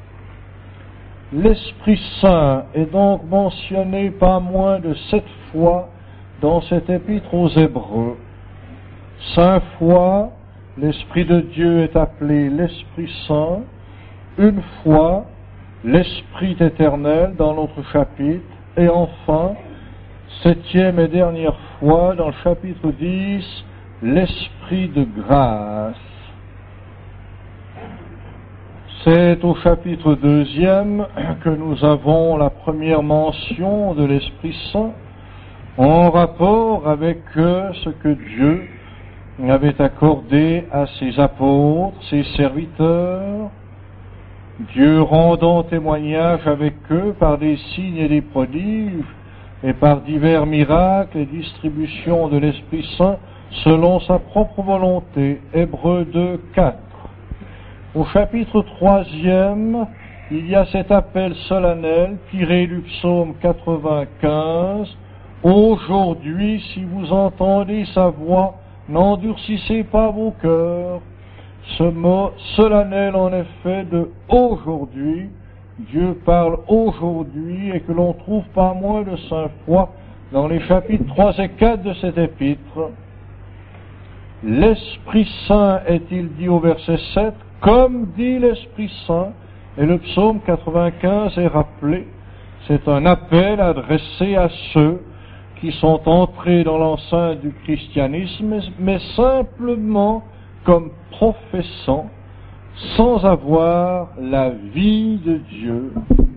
L'Esprit Saint est donc mentionné pas moins de 7 fois dans cette épître aux Hébreux. 5 fois, l'Esprit de Dieu est appelé l'Esprit Saint. 1 fois, l'Esprit éternel dans notre chapitre. Et enfin, 7e et dernière fois, dans le chapitre 10, l'Esprit de grâce. C'est au chapitre 2e que nous avons la première mention de l'Esprit Saint en rapport avec ce que Dieu avait accordé à ses apôtres, ses serviteurs, Dieu rendant témoignage avec eux par des signes et des prodiges et par divers miracles et distributions de l'Esprit Saint selon sa propre volonté. Hébreux 2, 4. Au chapitre 3e, il y a cet appel solennel tiré du psaume 95. Aujourd'hui, si vous entendez sa voix, n'endurcissez pas vos cœurs. Ce mot solennel, en effet, de aujourd'hui, Dieu parle aujourd'hui et que l'on trouve pas moins de 5 fois dans les chapitres 3 et 4 de cette épître. L'Esprit Saint, est-il dit au verset 7, comme dit l'Esprit Saint, et le psaume 95 est rappelé. C'est un appel adressé à ceux qui sont entrés dans l'enceinte du christianisme, mais simplement comme professant, sans avoir la vie de Dieu.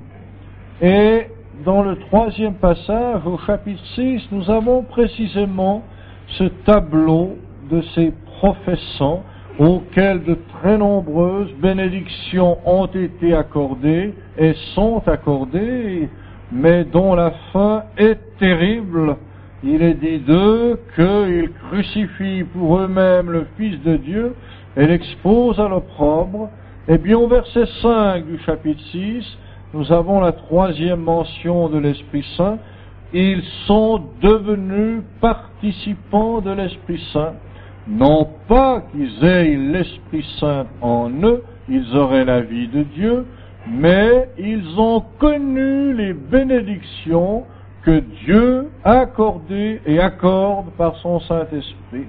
Et dans le 3e passage, au chapitre 6, nous avons précisément ce tableau de ces professants auxquels de très nombreuses bénédictions ont été accordées et sont accordées, mais dont la fin est terrible. Il est dit d'eux qu'ils crucifient pour eux-mêmes le Fils de Dieu et l'exposent à l'opprobre. Et bien au verset 5 du chapitre 6, nous avons la 3e mention de l'Esprit Saint. Ils sont devenus participants de l'Esprit Saint. Non pas qu'ils aient l'Esprit Saint en eux, ils auraient la vie de Dieu, mais ils ont connu les bénédictions que Dieu a accordées et accorde par son Saint-Esprit.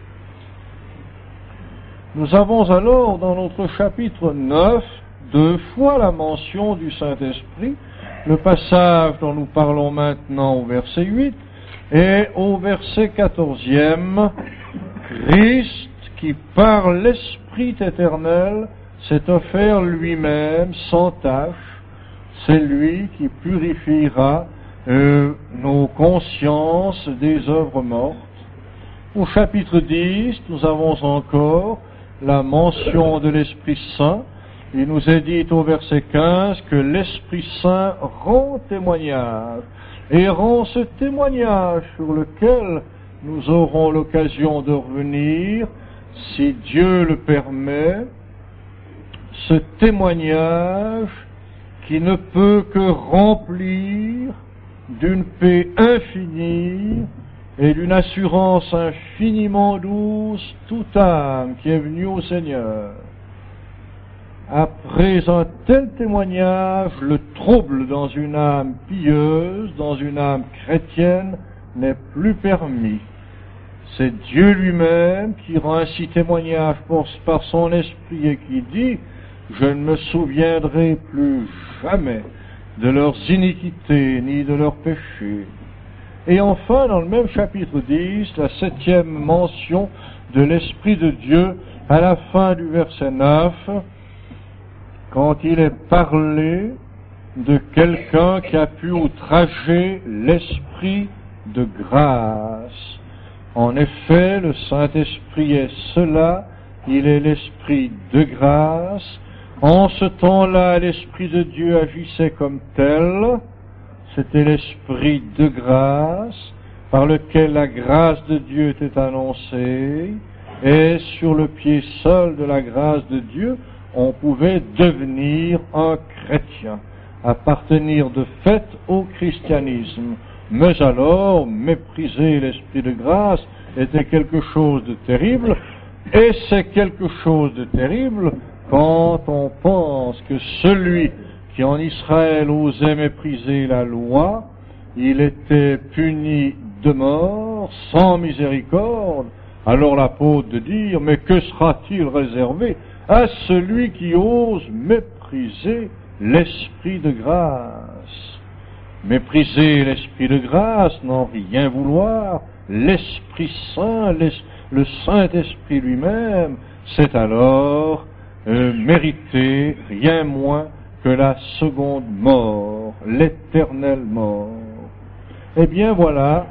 Nous avons alors dans notre chapitre 9 2 fois la mention du Saint-Esprit, le passage dont nous parlons maintenant au verset 8 et au verset 14e, Christ qui par l'Esprit éternel s'est offert lui-même sans tache, c'est lui qui purifiera nos consciences des œuvres mortes. Au chapitre 10, nous avons encore la mention de l'Esprit Saint, il nous est dit au verset 15 que l'Esprit Saint rend témoignage, et rend ce témoignage sur lequel nous aurons l'occasion de revenir, si Dieu le permet, ce témoignage qui ne peut que remplir d'une paix infinie et d'une assurance infiniment douce toute âme qui est venue au Seigneur. Après un tel témoignage, le trouble dans une âme pieuse, dans une âme chrétienne, n'est plus permis. C'est Dieu lui-même qui rend ainsi témoignage par son esprit et qui dit « Je ne me souviendrai plus jamais de leurs iniquités ni de leurs péchés ». Et enfin, dans le même chapitre 10, la 7e mention de l'Esprit de Dieu à la fin du verset 9, quand il est parlé de quelqu'un qui a pu outrager l'Esprit de grâce. En effet, le Saint-Esprit est cela, il est l'Esprit de grâce. En ce temps-là, l'Esprit de Dieu agissait comme tel, c'était l'Esprit de grâce, par lequel la grâce de Dieu était annoncée, et sur le pied seul de la grâce de Dieu, on pouvait devenir un chrétien, appartenir de fait au christianisme. Mais alors, mépriser l'Esprit de grâce était quelque chose de terrible, et c'est quelque chose de terrible quand on pense que celui qui en Israël osait mépriser la loi, il était puni de mort, sans miséricorde. Alors l'apôtre de dire, mais que sera-t-il réservé à celui qui ose mépriser l'Esprit de grâce? Mépriser l'Esprit de grâce, n'en rien vouloir, l'Esprit Saint, le Saint-Esprit lui-même, c'est alors mériter rien moins que la seconde mort, l'éternelle mort. Eh bien voilà,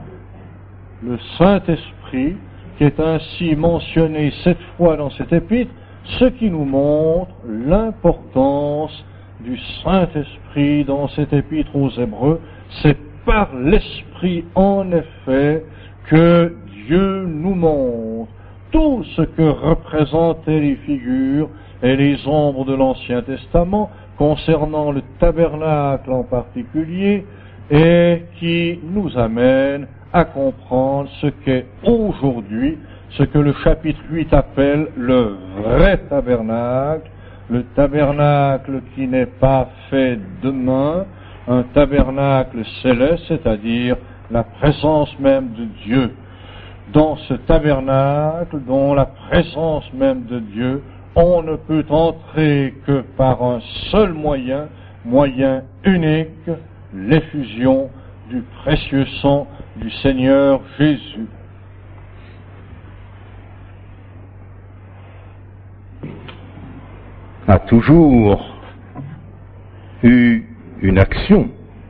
le Saint-Esprit, qui est ainsi mentionné 7 fois dans cet épître, ce qui nous montre l'importance du Saint-Esprit dans cet épître aux Hébreux. C'est par l'Esprit, en effet, que Dieu nous montre tout ce que représentaient les figures et les ombres de l'Ancien Testament concernant le tabernacle en particulier, et qui nous amène à comprendre ce qu'est aujourd'hui, ce que le chapitre 8 appelle le vrai tabernacle, le tabernacle qui n'est pas fait de main, un tabernacle céleste, c'est-à-dire la présence même de Dieu. Dans ce tabernacle, dont la présence même de Dieu, on ne peut entrer que par un seul moyen, moyen unique, l'effusion du précieux sang du Seigneur Jésus. A toujours eu une action,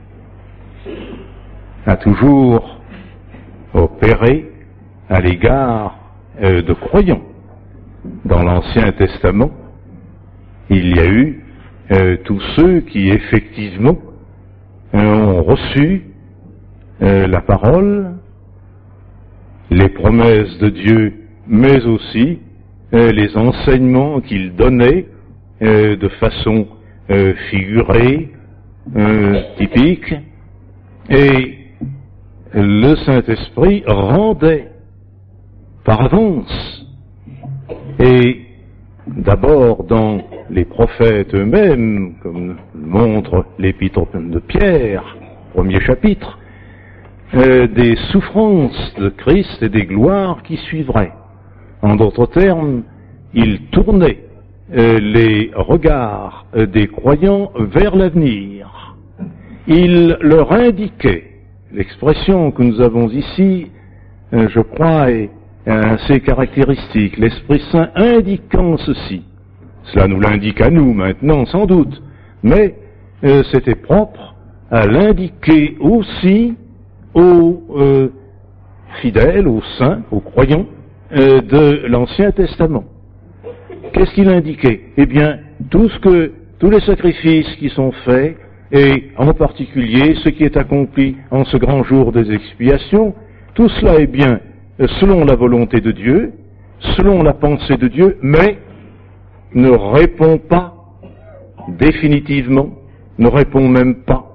a toujours opéré à l'égard de croyants. Dans l'Ancien Testament, il y a eu tous ceux qui effectivement ont reçu la parole, les promesses de Dieu, mais aussi les enseignements qu'il donnait de façon figurée, typique, et le Saint-Esprit rendait par avance. Et d'abord dans les prophètes eux-mêmes, comme montre l'épître de Pierre, premier chapitre, des souffrances de Christ et des gloires qui suivraient. En d'autres termes, il tournait les regards des croyants vers l'avenir. Il leur indiquait, l'expression que nous avons ici, je crois, est assez caractéristique, l'Esprit Saint indiquant ceci. Cela nous l'indique à nous maintenant, sans doute, mais c'était propre à l'indiquer aussi aux fidèles, aux saints, aux croyants de l'Ancien Testament. Qu'est-ce qu'il indiquait? Eh bien, tous les sacrifices qui sont faits, et en particulier ce qui est accompli en ce grand jour des expiations, tout cela est bien selon la volonté de Dieu, selon la pensée de Dieu, mais ne répond pas définitivement, ne répond même pas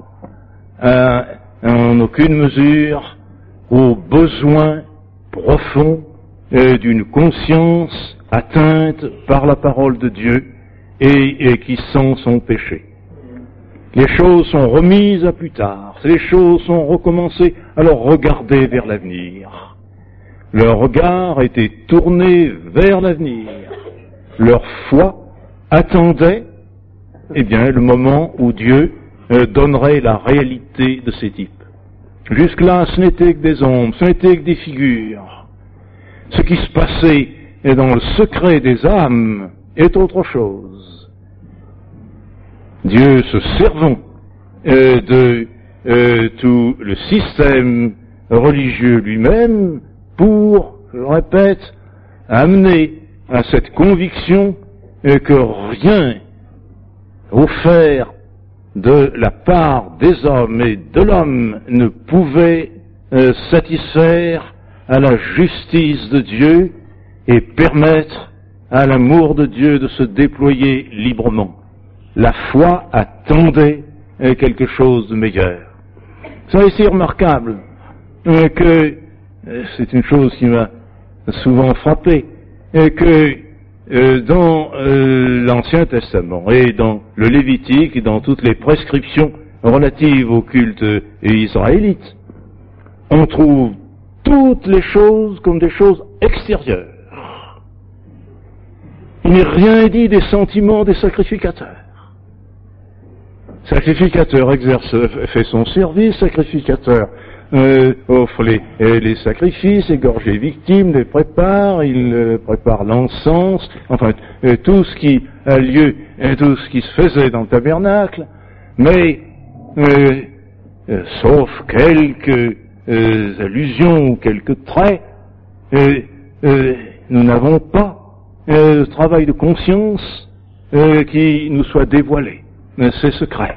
en aucune mesure aux besoins profonds d'une conscience atteinte par la parole de Dieu et qui sent son péché. Les choses sont remises à plus tard, les choses sont recommencées, alors regardez vers l'avenir. Leur regard était tourné vers l'avenir. Leur foi attendait, le moment où Dieu donnerait la réalité de ces types. Jusque-là, ce n'était que des ombres, ce n'était que des figures. Ce qui se passait dans le secret des âmes est autre chose. Dieu, se servant de tout le système religieux lui-même, pour, je le répète, amener à cette conviction que rien offert de la part des hommes et de l'homme ne pouvait satisfaire à la justice de Dieu et permettre à l'amour de Dieu de se déployer librement. La foi attendait quelque chose de meilleur. C'est ici remarquable que c'est une chose qui m'a souvent frappé, que dans l'Ancien Testament et dans le Lévitique et dans toutes les prescriptions relatives au culte israélite, on trouve toutes les choses comme des choses extérieures. Il n'est rien dit des sentiments des sacrificateurs. Sacrificateur fait son service, sacrificateur offre les sacrifices, égorge les victimes, les prépare, il prépare l'encens, enfin tout ce qui a lieu, tout ce qui se faisait dans le tabernacle, mais sauf quelques allusions ou quelques traits, nous n'avons pas le travail de conscience qui nous soit dévoilé. C'est secret.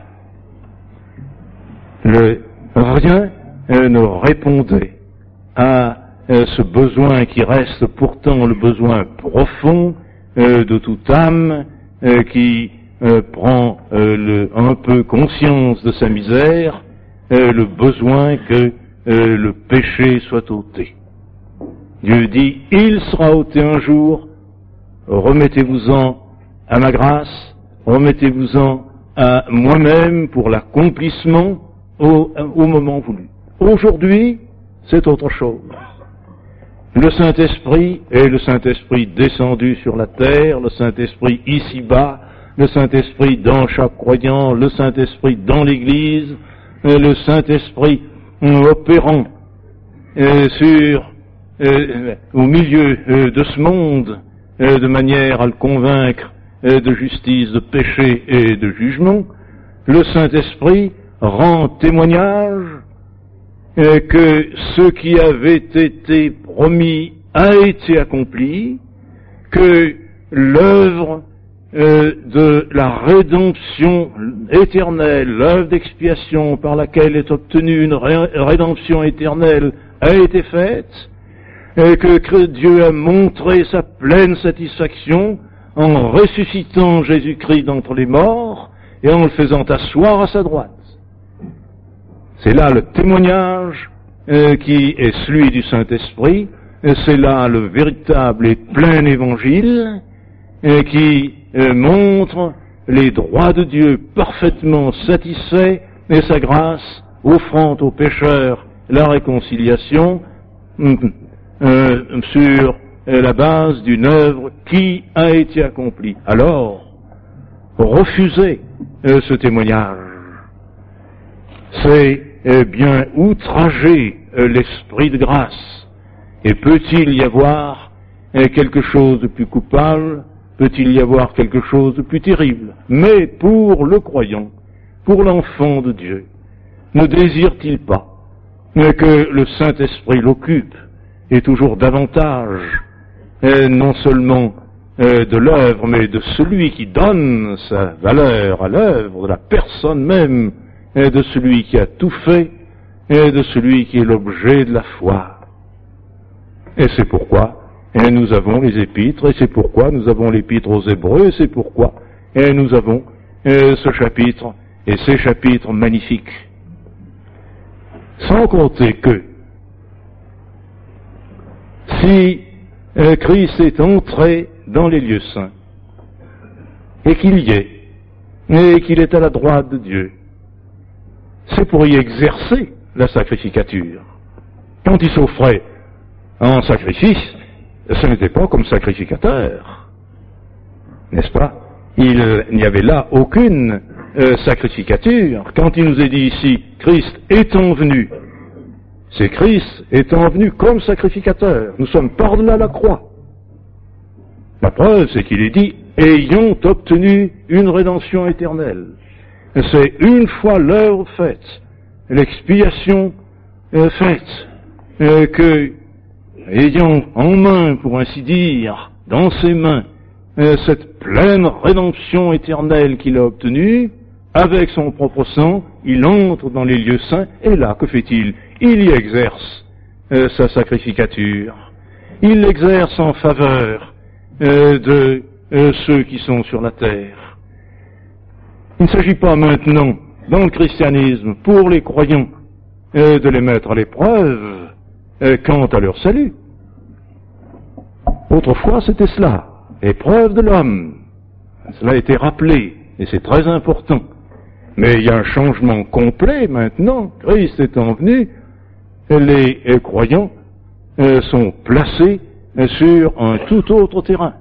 Rien ne répondait à ce besoin qui reste pourtant le besoin profond de toute âme qui prend un peu conscience de sa misère, le besoin que le péché soit ôté. Dieu dit, il sera ôté un jour, remettez-vous-en à ma grâce, remettez-vous-en à moi-même pour l'accomplissement au moment voulu. Aujourd'hui, c'est autre chose. Le Saint-Esprit est le Saint-Esprit descendu sur la terre, le Saint-Esprit ici-bas, le Saint-Esprit dans chaque croyant, le Saint-Esprit dans l'Église, le Saint-Esprit opérant au milieu de ce monde, de manière à le convaincre de justice, de péché et de jugement. Le Saint-Esprit rend témoignage que ce qui avait été promis a été accompli, que l'œuvre de la rédemption éternelle, l'œuvre d'expiation par laquelle est obtenue une rédemption éternelle a été faite, et que Dieu a montré sa pleine satisfaction en ressuscitant Jésus-Christ d'entre les morts et en le faisant asseoir à sa droite. C'est là le témoignage qui est celui du Saint-Esprit, c'est là le véritable et plein évangile qui montre les droits de Dieu parfaitement satisfaits et sa grâce offrant aux pécheurs la réconciliation sur la base d'une œuvre qui a été accomplie. Alors, refusez ce témoignage. C'est bien outrager l'esprit de grâce. Et peut-il y avoir quelque chose de plus coupable? Peut-il y avoir quelque chose de plus terrible? Mais pour le croyant, pour l'enfant de Dieu, ne désire-t-il pas que le Saint-Esprit l'occupe et toujours davantage, non seulement de l'œuvre, mais de celui qui donne sa valeur à l'œuvre, de la personne même, et de celui qui a tout fait, et de celui qui est l'objet de la foi. Et c'est pourquoi nous avons les épîtres, et c'est pourquoi nous avons l'épître aux Hébreux, et c'est pourquoi nous avons ce chapitre, et ces chapitres magnifiques. Sans compter que, si Christ est entré dans les lieux saints, et qu'il y est, et qu'il est à la droite de Dieu, c'est pour y exercer la sacrificature. Quand il s'offrait en sacrifice, ce n'était pas comme sacrificateur, n'est-ce pas? Il n'y avait là aucune sacrificature. Quand il nous est dit ici, Christ étant venu, c'est Christ étant venu comme sacrificateur. Nous sommes par-delà la croix. La preuve, c'est qu'il est dit, ayant obtenu une rédemption éternelle. C'est une fois l'œuvre faite, l'expiation faite, que, ayant en main, pour ainsi dire, dans ses mains, cette pleine rédemption éternelle qu'il a obtenue, avec son propre sang, il entre dans les lieux saints, et là, que fait-il? Il y exerce sa sacrificature. Il l'exerce en faveur de ceux qui sont sur la terre. Il ne s'agit pas maintenant, dans le christianisme, pour les croyants, de les mettre à l'épreuve quant à leur salut. Autrefois, c'était cela, épreuve de l'homme. Cela a été rappelé, et c'est très important. Mais il y a un changement complet maintenant. Christ étant venu, les croyants sont placés sur un tout autre terrain.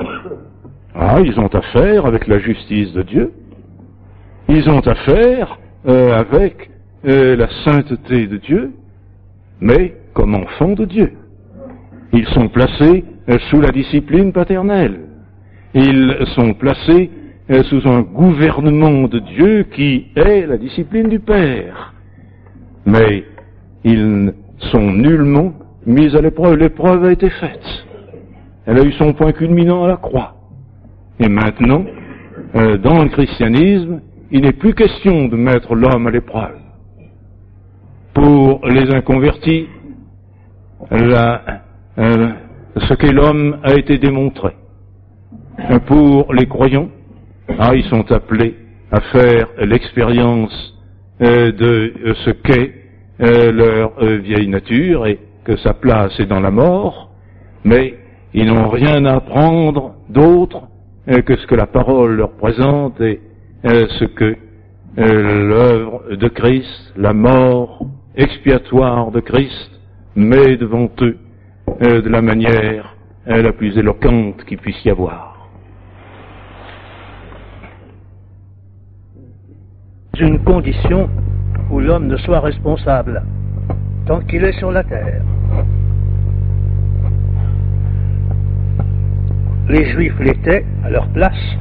Ah, ils ont affaire avec la justice de Dieu. Ils ont affaire avec la sainteté de Dieu, mais comme enfants de Dieu. Ils sont placés sous la discipline paternelle. Ils sont placés sous un gouvernement de Dieu qui est la discipline du Père. Mais ils sont nullement mis à l'épreuve. L'épreuve a été faite. Elle a eu son point culminant à la croix. Et maintenant, dans le christianisme, il n'est plus question de mettre l'homme à l'épreuve. Pour les inconvertis, ce qu'est l'homme a été démontré. Pour les croyants, ils sont appelés à faire l'expérience de ce qu'est leur vieille nature et que sa place est dans la mort, mais ils n'ont rien à apprendre d'autre que ce que la parole leur présente et ce que l'œuvre de Christ, la mort expiatoire de Christ, met devant eux de la manière la plus éloquente qu'il puisse y avoir. Une condition où l'homme ne soit responsable tant qu'il est sur la terre. Les Juifs l'étaient à leur place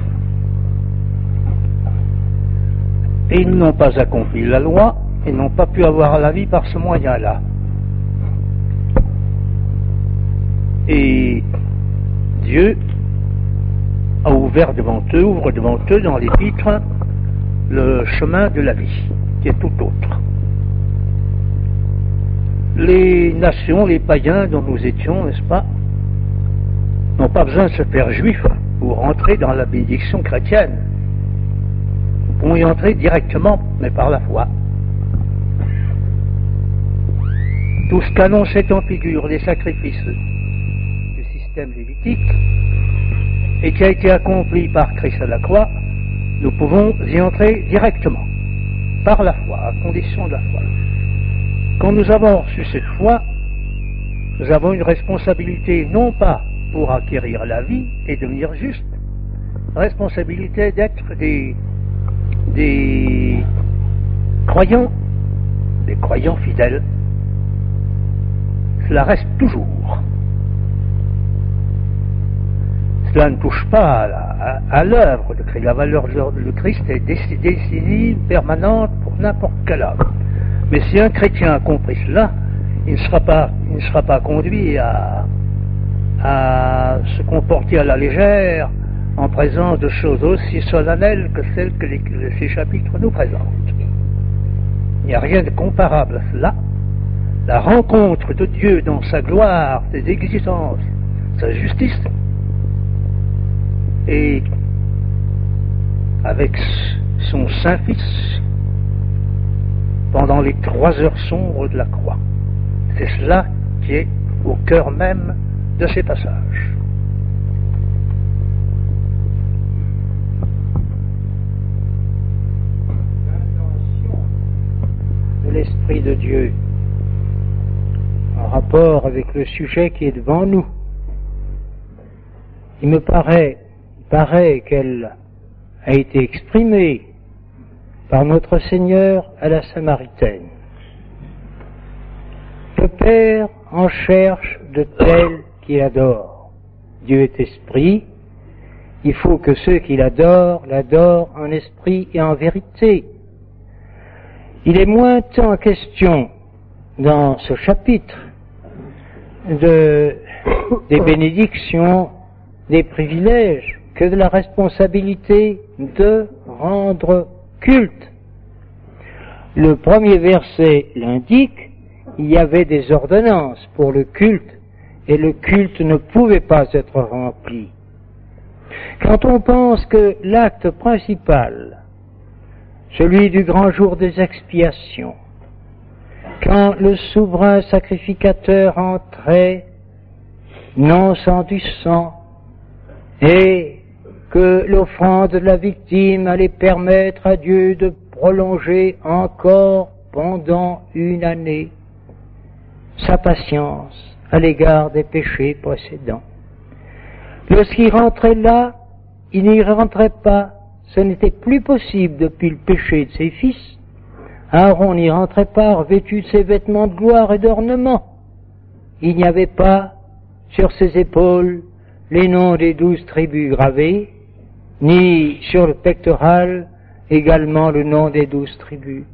et ils n'ont pas accompli la loi et n'ont pas pu avoir la vie par ce moyen-là. Et Dieu a ouvre devant eux dans l'épître le chemin de la vie, qui est tout autre. Les nations, les païens dont nous étions, n'est-ce pas, n'ont pas besoin de se faire juifs pour entrer dans la bénédiction chrétienne. Nous pouvons y entrer directement, mais par la foi. Tout ce qu'annonçait en figure les sacrifices du système lévitique et qui a été accompli par Christ à la croix, nous pouvons y entrer directement, par la foi, à condition de la foi. Quand nous avons reçu cette foi, nous avons une responsabilité non pas pour acquérir la vie et devenir juste, responsabilité d'être des croyants fidèles. Cela reste toujours. Cela ne touche pas à l'œuvre de Christ. La valeur de Christ est décisive, permanente pour n'importe quel homme. Mais si un chrétien a compris cela, il ne sera pas conduit à à se comporter à la légère en présence de choses aussi solennelles que celles que ces chapitres nous présentent. Il n'y a rien de comparable à cela. La rencontre de Dieu dans sa gloire, ses exigences, sa justice, et avec son Saint-Fils pendant les 3 heures sombres de la croix. C'est cela qui est au cœur même de ces passages. De l'Esprit de Dieu en rapport avec le sujet qui est devant nous. Il me paraît qu'elle a été exprimée par notre Seigneur à la Samaritaine. Le Père en cherche de tels qu'il adore. Dieu est esprit. Il faut que ceux qui l'adorent en esprit et en vérité. Il est moins tant question dans ce chapitre des bénédictions, des privilèges, que de la responsabilité de rendre culte. Le premier verset l'indique, il y avait des ordonnances pour le culte, et le culte ne pouvait pas être rempli. Quand on pense que l'acte principal, celui du grand jour des expiations, quand le souverain sacrificateur entrait, non sans du sang, et que l'offrande de la victime allait permettre à Dieu de prolonger encore pendant 1 année sa patience à l'égard des péchés précédents. Lorsqu'il rentrait là, il n'y rentrait pas, ce n'était plus possible depuis le péché de ses fils. Aaron n'y rentrait pas revêtu de ses vêtements de gloire et d'ornement. Il n'y avait pas sur ses épaules les noms des 12 tribus gravés, ni sur le pectoral également le nom des 12 tribus.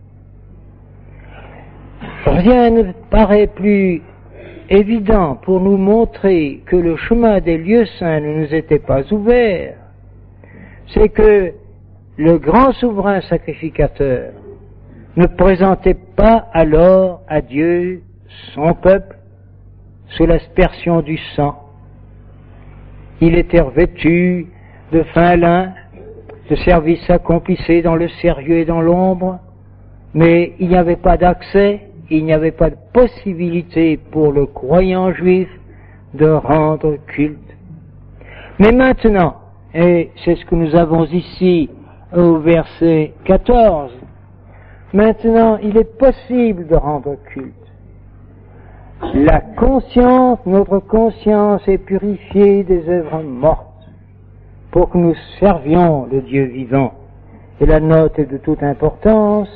Rien ne paraît plus évident pour nous montrer que le chemin des lieux saints ne nous était pas ouvert. C'est que le grand souverain sacrificateur ne présentait pas alors à Dieu son peuple sous l'aspersion du sang. Il était revêtu de fin lin, le service s'accomplissait dans le sérieux et dans l'ombre, mais il n'y avait pas d'accès, il n'y avait pas de possibilité pour le croyant juif de rendre culte. Mais maintenant, et c'est ce que nous avons ici au verset 14, maintenant il est possible de rendre culte. La conscience, notre conscience est purifiée des œuvres mortes pour que nous servions le Dieu vivant. Et la note est de toute importance,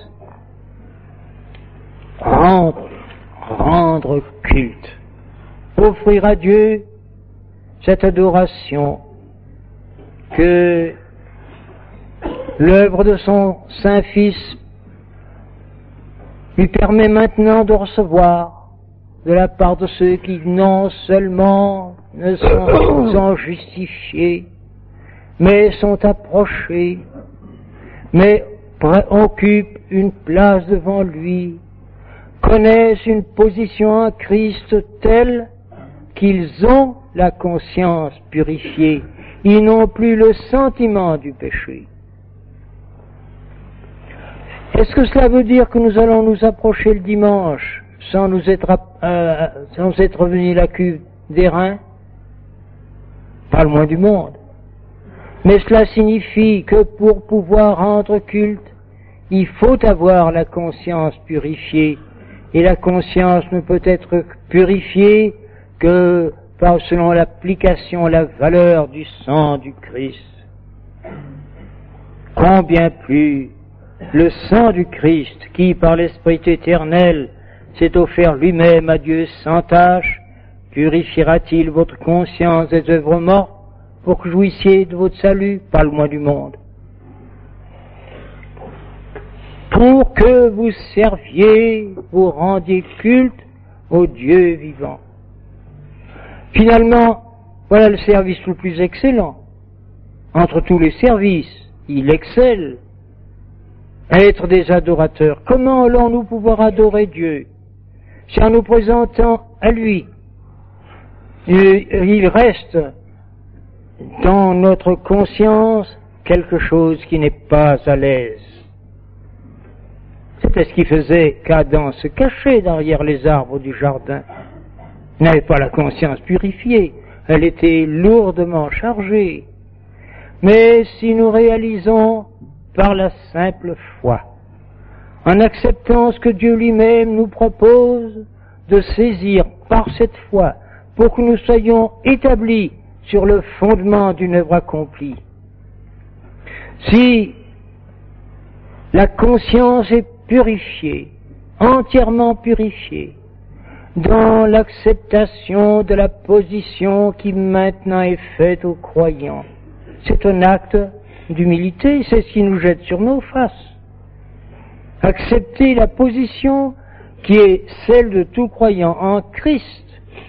rendre culte, offrir à Dieu cette adoration que l'œuvre de son Saint-Fils lui permet maintenant de recevoir de la part de ceux qui non seulement ne sont justifiés, mais sont approchés, mais occupent une place devant lui, connaissent une position en Christ telle qu'ils ont la conscience purifiée, ils n'ont plus le sentiment du péché. Est-ce que cela veut dire que nous allons nous approcher le dimanche sans être venus la cuve des reins? Pas le moins du monde. Mais cela signifie que pour pouvoir rendre culte, il faut avoir la conscience purifiée. Et la conscience ne peut être purifiée que selon l'application, la valeur du sang du Christ. Combien plus le sang du Christ, qui par l'Esprit éternel s'est offert lui-même à Dieu sans tache, purifiera-t-il votre conscience des œuvres mortes pour que jouissiez de votre salut, pas le moins du monde? Pour que vous serviez, vous rendiez culte au Dieu vivant. Finalement, Voilà le service le plus excellent. Entre tous les services, il excelle à être des adorateurs. Comment allons-nous pouvoir adorer Dieu si en nous présentant à lui, il reste dans notre conscience quelque chose qui n'est pas à l'aise? C'était ce qui faisait qu'Adam se cachait derrière les arbres du jardin. Il n'avait pas la conscience purifiée, elle était lourdement chargée. Mais si nous réalisons par la simple foi, en acceptant ce que Dieu lui-même nous propose de saisir par cette foi, pour que nous soyons établis sur le fondement d'une œuvre accomplie. Si la conscience est purifiée, entièrement purifiée, dans l'acceptation de la position qui maintenant est faite aux croyants, c'est un acte d'humilité, c'est ce qui nous jette sur nos faces. Accepter la position qui est celle de tout croyant en Christ.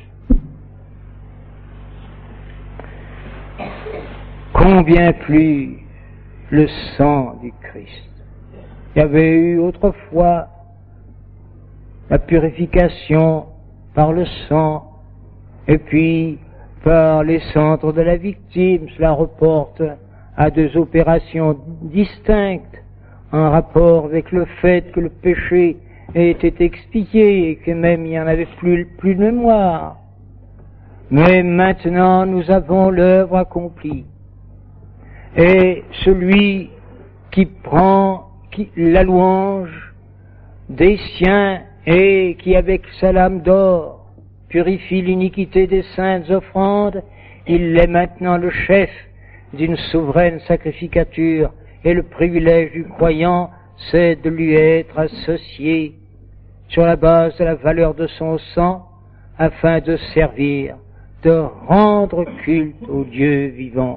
Combien plus le sang du Christ. Il y avait eu autrefois la purification par le sang, et puis par les centres de la victime. Cela reporte à deux opérations distinctes, en rapport avec le fait que le péché était expié et que même il n'y en avait plus de mémoire. Mais maintenant nous avons l'œuvre accomplie. Et celui qui prend la louange des siens et qui avec sa lame d'or purifie l'iniquité des saintes offrandes, il est maintenant le chef d'une souveraine sacrificature, et le privilège du croyant, c'est de lui être associé sur la base de la valeur de son sang, afin de servir, de rendre culte au Dieu vivant.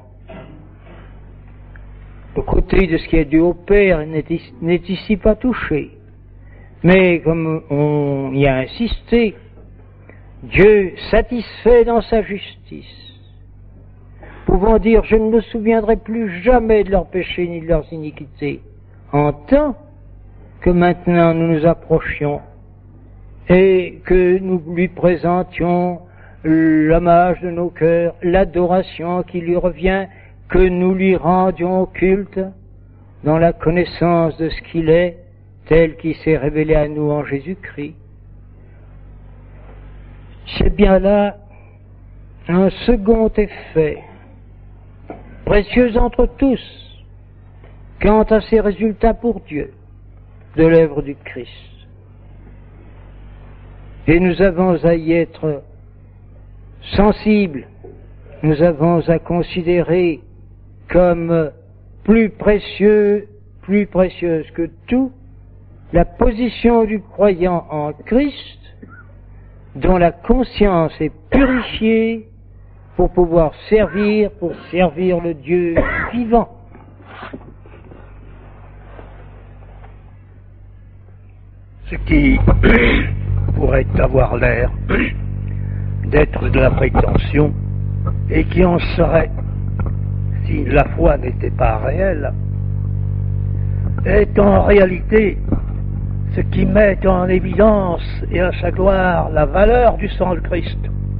Le côté de ce qui est dû au Père n'est ici pas touché, mais comme on y a insisté, Dieu satisfait dans sa justice, pouvant dire « Je ne me souviendrai plus jamais de leurs péchés ni de leurs iniquités », en tant que maintenant nous nous approchions et que nous lui présentions l'hommage de nos cœurs, l'adoration qui lui revient, que nous lui rendions culte dans la connaissance de ce qu'il est, tel qu'il s'est révélé à nous en Jésus-Christ. C'est bien là un second effet, précieux entre tous, quant à ses résultats pour Dieu, de l'œuvre du Christ. Et nous avons à y être sensibles, nous avons à considérer comme plus précieuse que tout, la position du croyant en Christ, dont la conscience est purifiée pour pouvoir servir le Dieu vivant. Ce qui pourrait avoir l'air d'être de la prétention, et qui en serait si la foi n'était pas réelle, est en réalité ce qui met en évidence et à sa gloire la valeur du sang de Christ.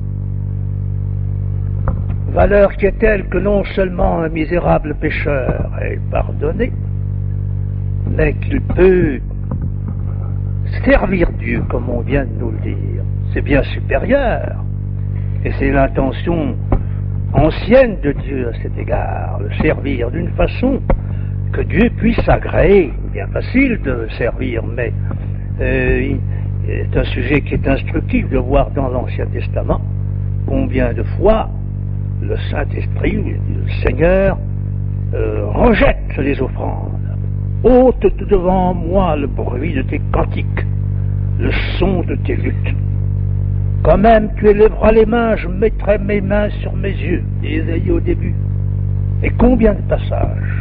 Valeur qui est telle que non seulement un misérable pécheur est pardonné, mais qu'il peut servir Dieu, comme on vient de nous le dire. C'est bien supérieur, et c'est l'intention ancienne de Dieu à cet égard, le servir d'une façon que Dieu puisse agréer. Bien facile de servir, mais c'est un sujet qui est instructif de voir dans l'Ancien Testament combien de fois le Saint-Esprit, le Seigneur, rejette les offrandes. Ôte devant moi le bruit de tes cantiques, le son de tes luttes. Quand même tu élèveras les mains, je mettrai mes mains sur mes yeux, Ésaïe au début. Et combien de passages.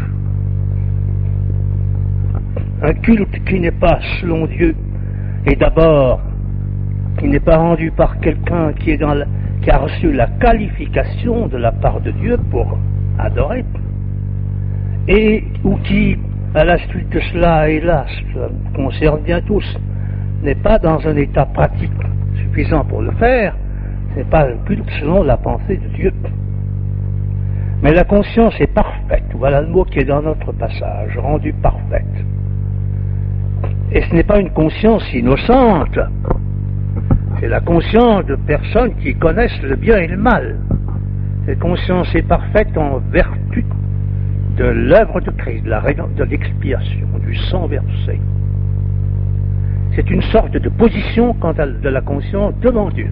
Un culte qui n'est pas selon Dieu, et d'abord, qui n'est pas rendu par quelqu'un qui qui a reçu la qualification de la part de Dieu pour adorer, et ou qui, à la suite de cela, hélas, ça nous concerne bien tous, n'est pas dans un état pratique suffisant pour le faire, ce n'est pas un culte selon la pensée de Dieu. Mais la conscience est parfaite, voilà le mot qui est dans notre passage, rendue parfaite. Et ce n'est pas une conscience innocente, c'est la conscience de personnes qui connaissent le bien et le mal. Cette conscience est parfaite en vertu de l'œuvre de Christ, de l'expiation, du sang versé. C'est une sorte de position quant à de la conscience devant Dieu.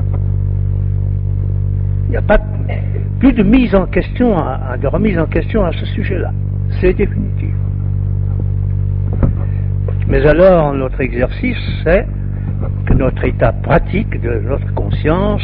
Il n'y a pas plus de mise en question, de remise en question à ce sujet-là. C'est définitif. Mais alors, notre exercice, c'est que notre état pratique de notre conscience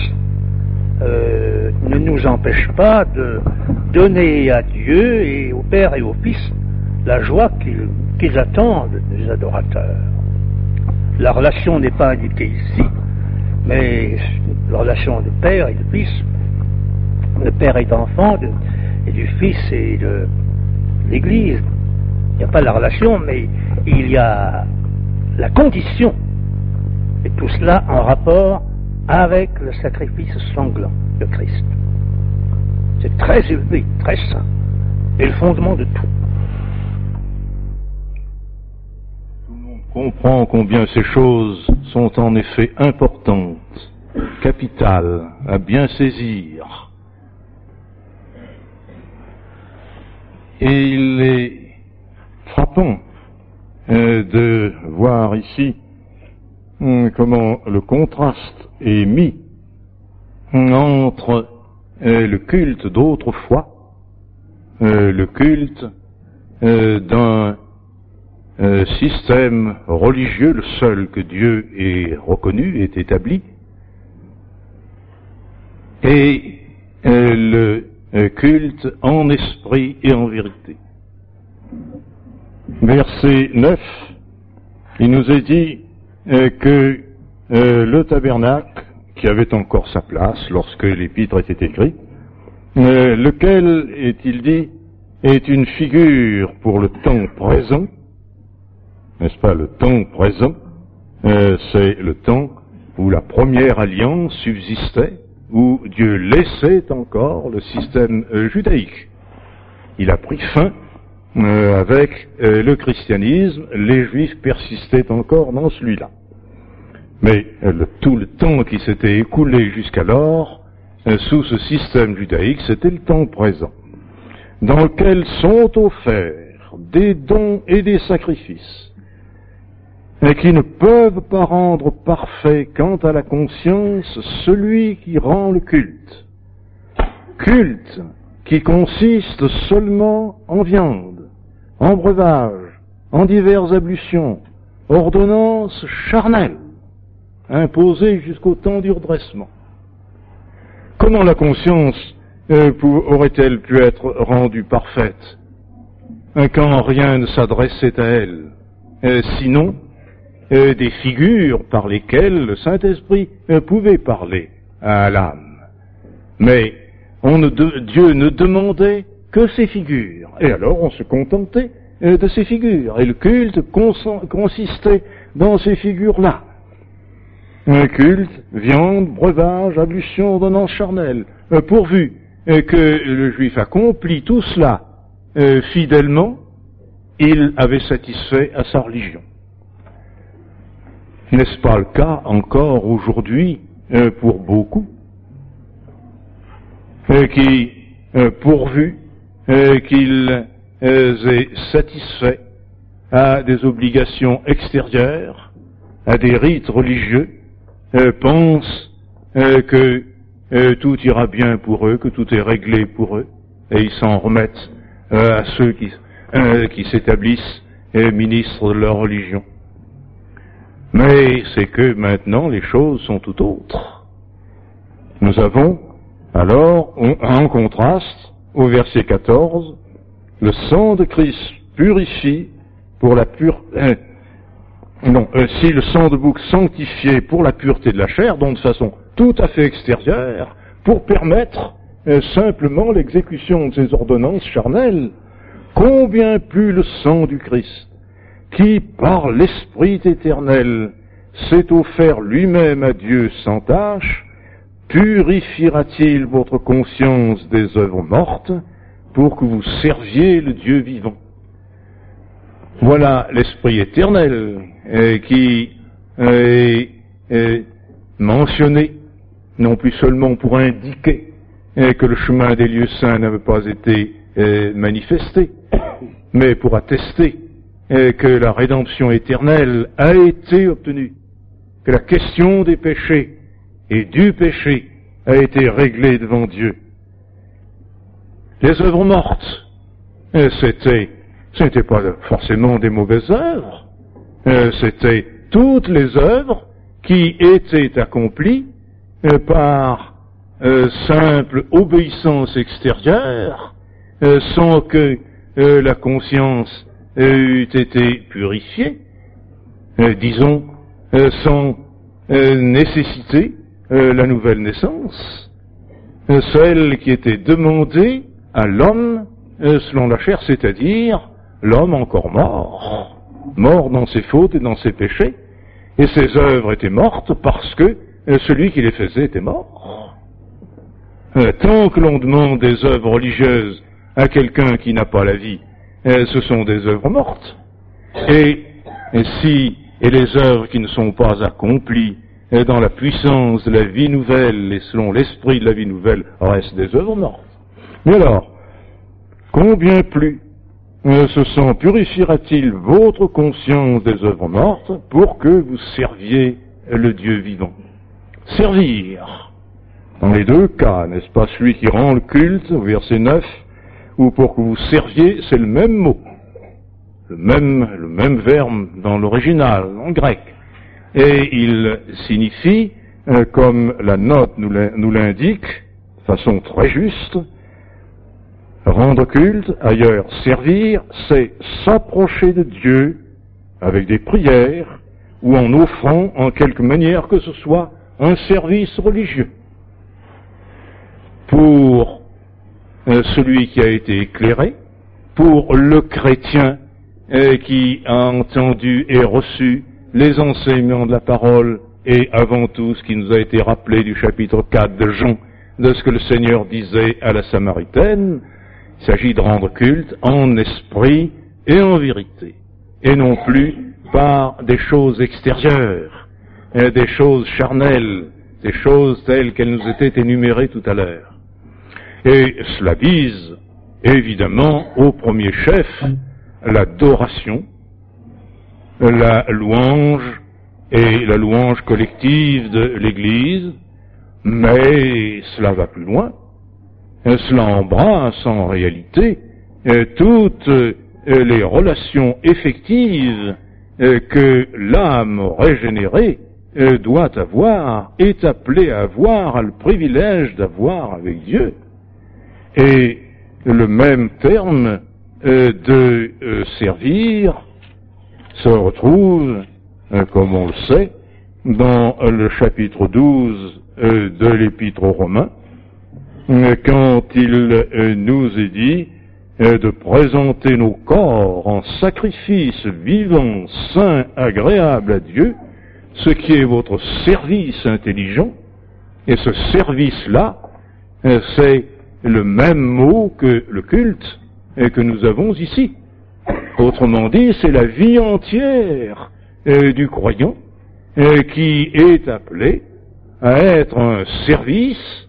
ne nous empêche pas de donner à Dieu et au Père et au Fils la joie qu'ils attendent des adorateurs. La relation n'est pas indiquée ici, mais la relation de Père et de Fils, de Père et d'enfant, et du Fils et de l'Église. Il n'y a pas la relation, mais il y a la condition, et tout cela en rapport avec le sacrifice sanglant de Christ. C'est très élevé, très saint, et le fondement de tout. Tout le monde comprend combien ces choses sont en effet importantes, capitales, à bien saisir. Et il est frappant de voir ici comment le contraste est mis entre le culte d'autrefois, le culte d'un système religieux, le seul que Dieu ait reconnu, est établi, et le culte en esprit et en vérité. Verset 9, il nous est dit que le tabernacle, qui avait encore sa place lorsque l'épître était écrit, lequel, est-il dit, est une figure pour le temps présent, n'est-ce pas, le temps présent, c'est le temps où la première alliance subsistait, où Dieu laissait encore le système judaïque. Il a pris fin avec le christianisme, les juifs persistaient encore dans celui-là. Mais tout le temps qui s'était écoulé jusqu'alors, sous ce système judaïque, c'était le temps présent, dans lequel sont offerts des dons et des sacrifices, et qui ne peuvent pas rendre parfait quant à la conscience celui qui rend le culte. Culte qui consiste seulement en viande, en breuvage, en diverses ablutions, ordonnances charnelles, imposées jusqu'au temps du redressement. Comment la conscience aurait-elle pu être rendue parfaite quand rien ne s'adressait à elle, sinon des figures par lesquelles le Saint-Esprit pouvait parler à l'âme. Mais Dieu ne demandait que ces figures, et alors on se contentait de ces figures, et le culte consistait dans ces figures-là. Un culte, viande, breuvage, ablution, ordonnance charnelle, pourvu que le juif accomplit tout cela fidèlement, il avait satisfait à sa religion. N'est-ce pas le cas encore aujourd'hui pour beaucoup qui, pourvu qu'ils aient satisfait à des obligations extérieures, à des rites religieux, pensent que tout ira bien pour eux, que tout est réglé pour eux, et ils s'en remettent à ceux qui s'établissent ministres de leur religion. Mais c'est que maintenant les choses sont tout autres. Nous avons alors, en contraste, au verset 14, le sang de Christ purifie pour la si le sang de bouc sanctifié pour la pureté de la chair, donc de façon tout à fait extérieure, pour permettre simplement l'exécution de ces ordonnances charnelles, combien plus le sang du Christ, qui par l'Esprit éternel s'est offert lui-même à Dieu sans tâche, purifiera-t-il votre conscience des œuvres mortes pour que vous serviez le Dieu vivant. Voilà l'Esprit éternel qui est mentionné, non plus seulement pour indiquer que le chemin des lieux saints n'avait pas été manifesté, mais pour attester que la rédemption éternelle a été obtenue, que la question des péchés et du péché a été réglée devant Dieu. Les œuvres mortes, c'était pas forcément des mauvaises œuvres, c'était toutes les œuvres qui étaient accomplies par simple obéissance extérieure, sans que la conscience eût été purifiée, disons, sans nécessiter la nouvelle naissance, celle qui était demandée à l'homme selon la chair, c'est-à-dire l'homme encore mort, mort dans ses fautes et dans ses péchés, et ses œuvres étaient mortes parce que celui qui les faisait était mort. Tant que l'on demande des œuvres religieuses à quelqu'un qui n'a pas la vie, ce sont des œuvres mortes. Et les œuvres qui ne sont pas accomplies dans la puissance de la vie nouvelle et selon l'esprit de la vie nouvelle restent des œuvres mortes. Mais alors, combien plus ce sang purifiera-t-il votre conscience des œuvres mortes pour que vous serviez le Dieu vivant? Servir. Dans les deux cas, n'est-ce pas, celui qui rend le culte, au verset 9, ou pour que vous serviez, c'est le même mot. Le même verbe dans l'original, en grec. Et il signifie, comme la note nous l'indique, de façon très juste, rendre culte, ailleurs servir, c'est s'approcher de Dieu avec des prières ou en offrant en quelque manière que ce soit un service religieux. Pour celui qui a été éclairé, pour le chrétien qui a entendu et reçu les enseignements de la parole et avant tout ce qui nous a été rappelé du chapitre 4 de Jean, de ce que le Seigneur disait à la Samaritaine, il s'agit de rendre culte en esprit et en vérité, et non plus par des choses extérieures, des choses charnelles, des choses telles qu'elles nous étaient énumérées tout à l'heure. Et cela vise, évidemment, au premier chef, l'adoration, la louange et la louange collective de l'Église, mais cela va plus loin. Cela embrasse en réalité toutes les relations effectives que l'âme régénérée doit avoir, est appelée à avoir, a le privilège d'avoir avec Dieu. Et le même terme de servir se retrouve, comme on le sait, dans le chapitre 12 de l'Épître aux Romains, quand il nous est dit de présenter nos corps en sacrifice vivant, saint, agréable à Dieu, ce qui est votre service intelligent, et ce service-là, c'est le même mot que le culte que nous avons ici. Autrement dit, c'est la vie entière du croyant qui est appelé à être un service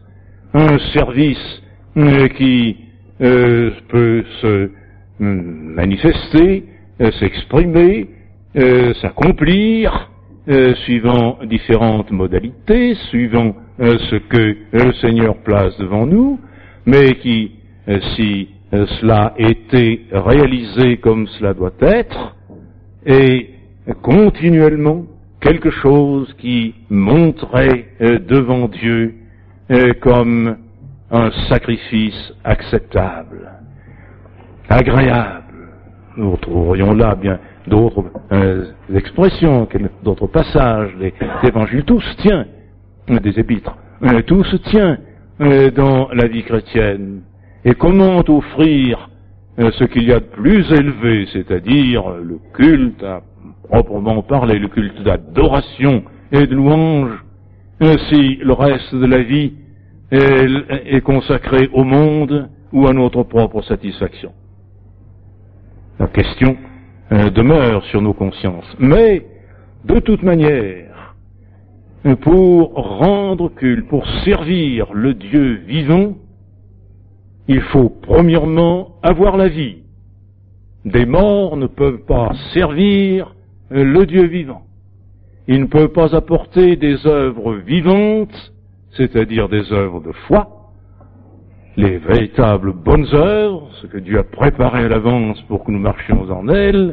qui peut se manifester, s'exprimer, s'accomplir, suivant différentes modalités, suivant ce que le Seigneur place devant nous, mais qui, si cela était réalisé comme cela doit être, est continuellement quelque chose qui monterait devant Dieu comme un sacrifice acceptable, agréable. Nous retrouverions là bien d'autres expressions, d'autres passages, l'évangile. Tout se tient, des épîtres, tout se tient dans la vie chrétienne. Et comment offrir ce qu'il y a de plus élevé, c'est-à-dire le culte à proprement parler, le culte d'adoration et de louange, si le reste de la vie est consacré au monde ou à notre propre satisfaction. La question demeure sur nos consciences. Mais, de toute manière, pour rendre culte, pour servir le Dieu vivant, il faut premièrement avoir la vie. Des morts ne peuvent pas servir le Dieu vivant. Ils ne peuvent pas apporter des œuvres vivantes, c'est-à-dire des œuvres de foi, les véritables bonnes œuvres, ce que Dieu a préparé à l'avance pour que nous marchions en elles,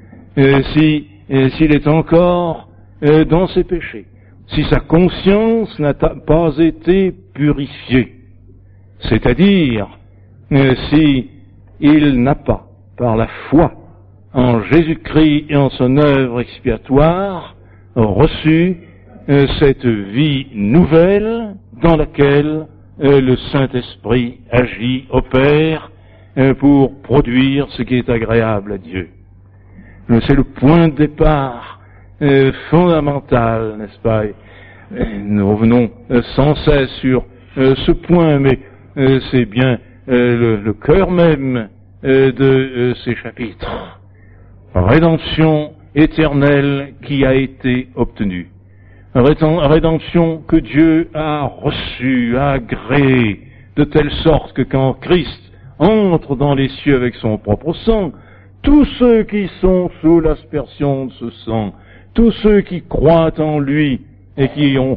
s'il est encore dans ses péchés, si sa conscience n'a pas été purifiée, c'est-à-dire si il n'a pas, par la foi en Jésus-Christ et en son œuvre expiatoire, reçu cette vie nouvelle dans laquelle le Saint-Esprit agit, opère pour produire ce qui est agréable à Dieu. C'est le point de départ fondamental, n'est-ce pas? Nous revenons sans cesse sur ce point, mais c'est bien le cœur même de ces chapitres. Rédemption éternelle qui a été obtenue. Rédemption que Dieu a reçue, a agréée, de telle sorte que quand Christ entre dans les cieux avec son propre sang, tous ceux qui sont sous l'aspersion de ce sang, tous ceux qui croient en lui et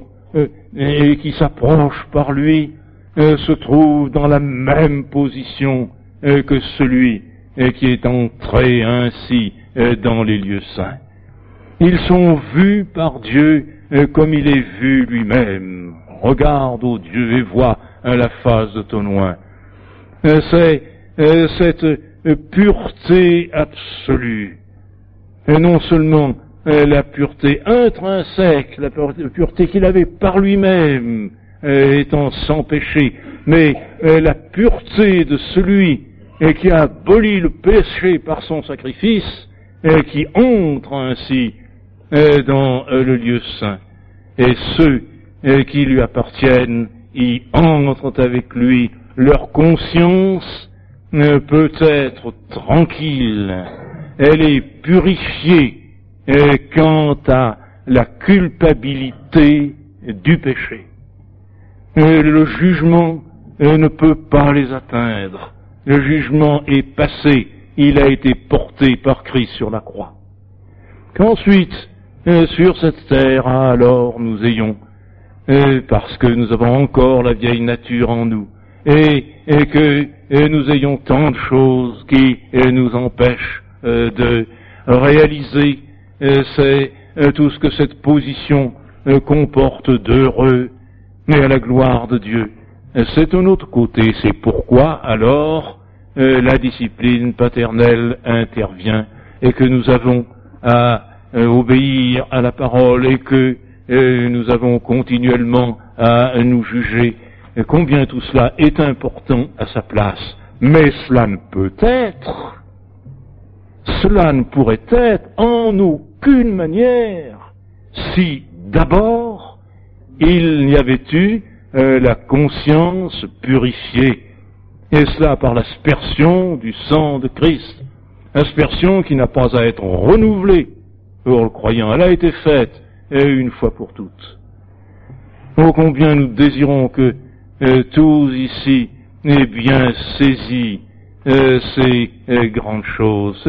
qui s'approchent par lui, se trouvent dans la même position que celui qui est entré ainsi dans les lieux saints. Ils sont vus par Dieu comme il est vu lui-même. Regarde, ô Dieu, et vois la face de ton oint. C'est cette pureté absolue, et non seulement la pureté intrinsèque, la pureté qu'il avait par lui-même, étant sans péché, mais la pureté de celui qui a aboli le péché par son sacrifice, qui entre ainsi dans le lieu saint. Et ceux qui lui appartiennent y entrent avec lui. Leur conscience peut être tranquille. Elle est purifiée quant à la culpabilité du péché. Le jugement ne peut pas les atteindre. Le jugement est passé. Il a été porté par Christ sur la croix. Qu'ensuite, sur cette terre, alors nous ayons, parce que nous avons encore la vieille nature en nous, et que nous ayons tant de choses qui nous empêchent de réaliser tout ce que cette position comporte d'heureux, mais à la gloire de Dieu. C'est un autre côté, c'est pourquoi alors la discipline paternelle intervient et que nous avons à obéir à la parole et que nous avons continuellement à nous juger. Combien tout cela est important à sa place. Mais cela ne peut être, cela ne pourrait être en aucune manière si d'abord il n'y avait eu la conscience purifiée, et cela par l'aspersion du sang de Christ, aspersion qui n'a pas à être renouvelée pour le croyant. Elle a été faite une fois pour toutes. Oh, combien nous désirons que tous ici aient bien saisi ces grandes choses,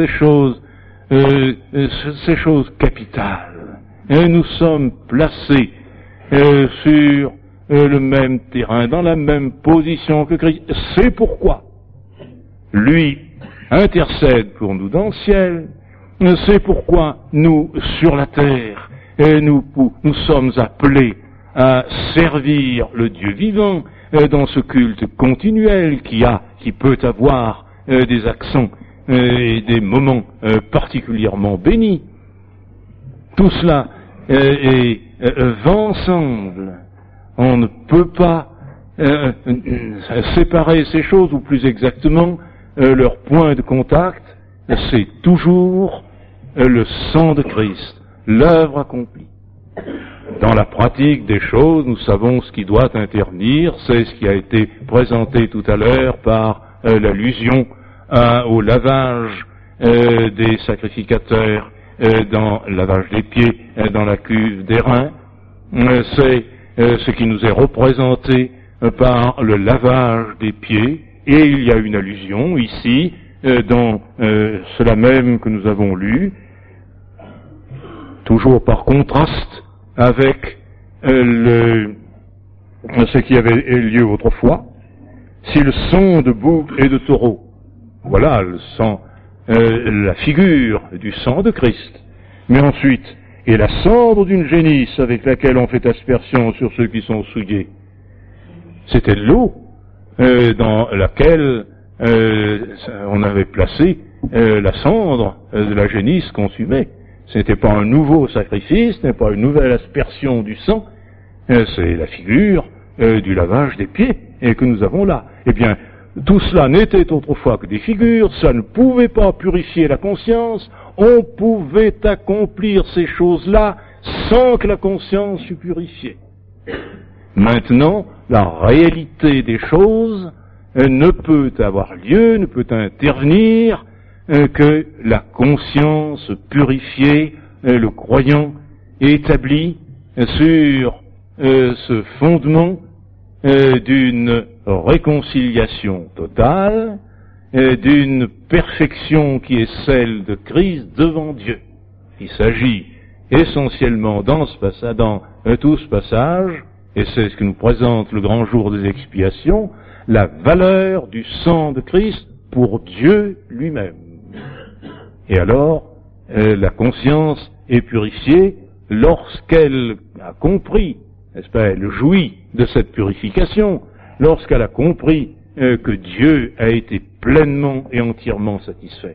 ces choses capitales. Et nous sommes placés sur le même terrain, dans la même position que Christ. C'est pourquoi lui intercède pour nous dans le ciel. C'est pourquoi nous, sur la terre, nous sommes appelés à servir le Dieu vivant dans ce culte continuel qui peut avoir des accents et des moments particulièrement bénis. Tout cela va ensemble. On ne peut pas séparer ces choses, ou plus exactement, leur point de contact, c'est toujours le sang de Christ, l'œuvre accomplie. Dans la pratique des choses, nous savons ce qui doit intervenir, c'est ce qui a été présenté tout à l'heure par l'allusion au lavage des sacrificateurs, dans le lavage des pieds, dans la cuve des reins. C'est ce qui nous est représenté par le lavage des pieds, et il y a une allusion ici dans cela même que nous avons lu, toujours par contraste avec ce qui avait lieu autrefois. Si le sang de bouc et de taureau, voilà le sang, la figure du sang de Christ, mais ensuite, et la cendre d'une génisse avec laquelle on fait aspersion sur ceux qui sont souillés, c'était l'eau dans laquelle on avait placé la cendre de la génisse consumée. Ce n'était pas un nouveau sacrifice, ce n'est pas une nouvelle aspersion du sang, c'est la figure du lavage des pieds que nous avons là. Eh bien, tout cela n'était autrefois que des figures, ça ne pouvait pas purifier la conscience, on pouvait accomplir ces choses-là sans que la conscience fût purifiée. Maintenant, la réalité des choses ne peut avoir lieu, ne peut intervenir que la conscience purifiée, le croyant établi sur ce fondement d'une réconciliation totale, d'une perfection qui est celle de Christ devant Dieu. Il s'agit essentiellement dans tout ce passage, et c'est ce que nous présente le grand jour des expiations, la valeur du sang de Christ pour Dieu lui-même. Et alors, la conscience est purifiée lorsqu'elle a compris, n'est-ce pas, elle jouit de cette purification, lorsqu'elle a compris que Dieu a été pleinement et entièrement satisfait.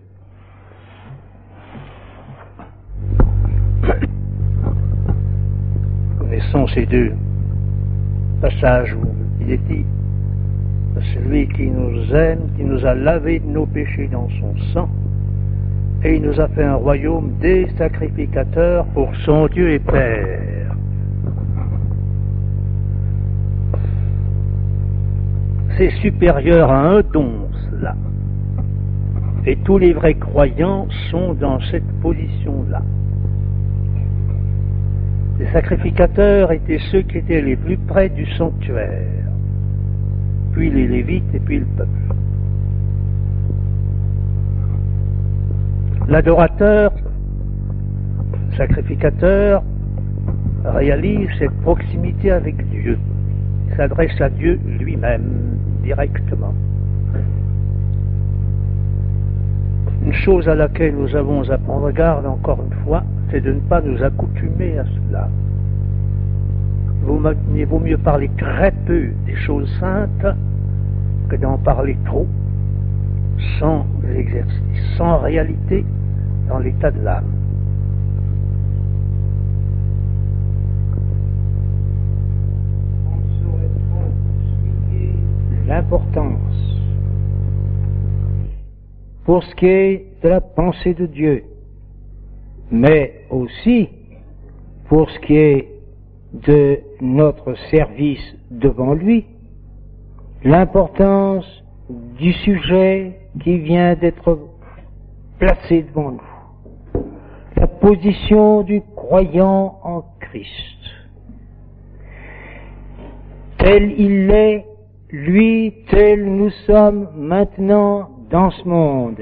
Connaissons ces deux passages où il est dit: celui qui nous aime, qui nous a lavé de nos péchés dans son sang, et il nous a fait un royaume des sacrificateurs pour son Dieu et Père. C'est supérieur à un don, cela. Et tous les vrais croyants sont dans cette position-là. Les sacrificateurs étaient ceux qui étaient les plus près du sanctuaire, puis les Lévites et puis le peuple. L'adorateur, le sacrificateur, réalise cette proximité avec Dieu. Il s'adresse à Dieu lui-même, directement. Une chose à laquelle nous avons à prendre garde, encore une fois, c'est de ne pas nous accoutumer à cela. Il vaut mieux parler très peu des choses saintes que d'en parler trop, sans exercice, sans réalité dans l'état de l'âme. L'importance pour ce qui est de la pensée de Dieu, mais aussi pour ce qui est de notre service devant lui, l'importance du sujet qui vient d'être placé devant nous, la position du croyant en Christ. Tel il est, lui, tel nous sommes maintenant dans ce monde.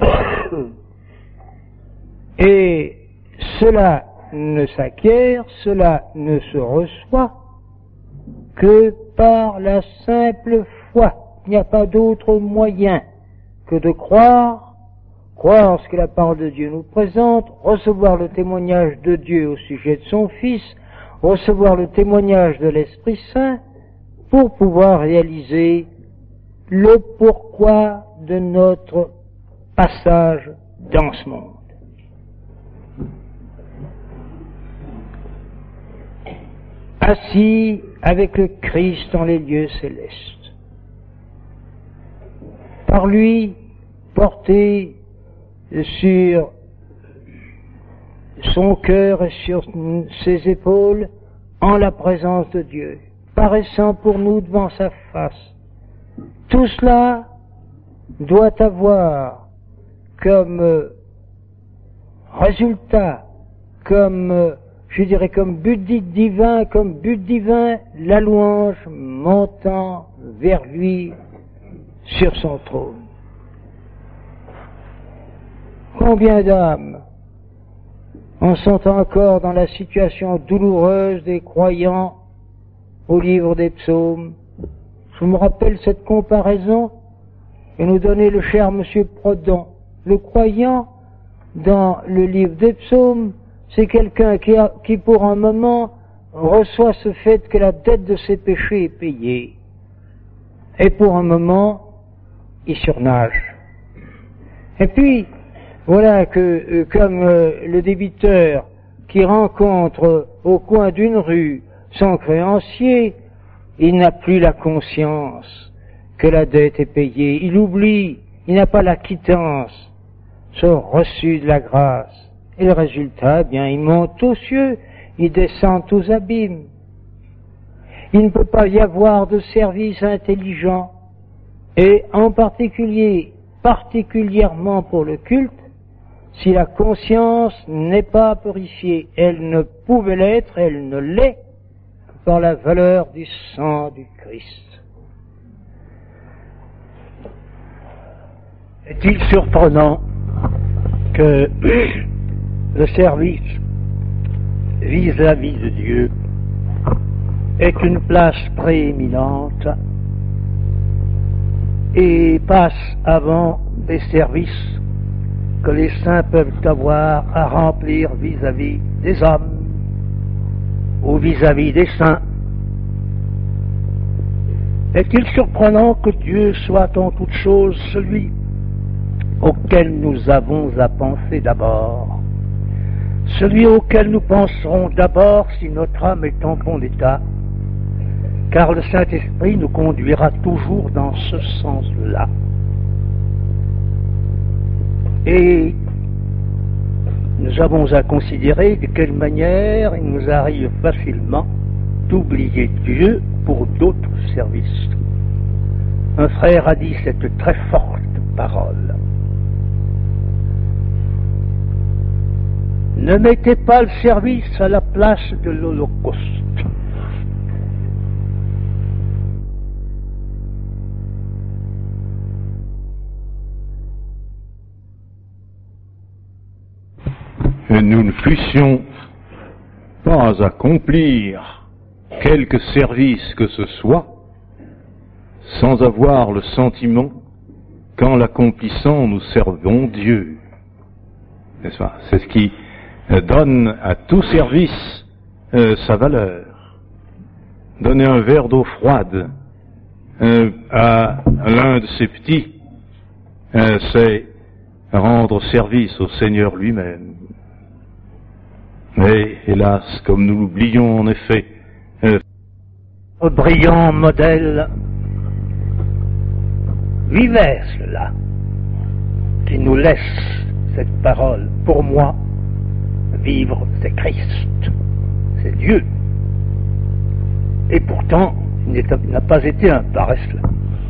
Et cela ne s'acquiert, cela ne se reçoit que par la simple foi. Il n'y a pas d'autre moyen que de croire ce que la parole de Dieu nous présente, recevoir le témoignage de Dieu au sujet de son Fils, recevoir le témoignage de l'Esprit Saint, pour pouvoir réaliser le pourquoi de notre passage dans ce monde. Assis avec le Christ dans les lieux célestes, par lui, porté sur son cœur et sur ses épaules en la présence de Dieu, paraissant pour nous devant sa face. Tout cela doit avoir comme résultat, comme but divin, la louange montant vers lui sur son trône. Combien d'âmes en sont encore dans la situation douloureuse des croyants au livre des psaumes? Je me rappelle cette comparaison que nous donnait le cher monsieur Prodon. Le croyant dans le livre des psaumes, c'est quelqu'un qui pour un moment reçoit ce fait que la dette de ses péchés est payée. Et pour un moment, il surnage. Et puis, voilà que, comme le débiteur qui rencontre au coin d'une rue son créancier, il n'a plus la conscience que la dette est payée. Il oublie, il n'a pas la quittance, son reçu de la grâce. Et le résultat, il monte aux cieux, il descend aux abîmes. Il ne peut pas y avoir de service intelligent, et en particulièrement pour le culte, si la conscience n'est pas purifiée. Elle ne pouvait l'être, elle ne l'est que par la valeur du sang du Christ. Est-il surprenant que le service vis-à-vis de Dieu est une place prééminente et passe avant des services que les saints peuvent avoir à remplir vis-à-vis des hommes ou vis-à-vis des saints? Est-il surprenant que Dieu soit en toute chose celui auquel nous avons à penser d'abord, celui auquel nous penserons d'abord si notre âme est en bon état, car le Saint-Esprit nous conduira toujours dans ce sens-là. Et nous avons à considérer de quelle manière il nous arrive facilement d'oublier Dieu pour d'autres services. Un frère a dit cette très forte parole. Ne mettez pas le service à la place de l'Holocauste. Nous ne puissions pas accomplir quelque service que ce soit sans avoir le sentiment qu'en l'accomplissant nous servons Dieu. N'est-ce pas? C'est ce qui donne à tout service sa valeur. Donner un verre d'eau froide à l'un de ses petits, c'est rendre service au Seigneur lui-même. Mais hélas, comme nous l'oublions en effet, un brillant modèle vivait cela, qui nous laisse cette parole. Pour moi, vivre, c'est Christ, c'est Dieu. Et pourtant, il n'a pas été un paresseux.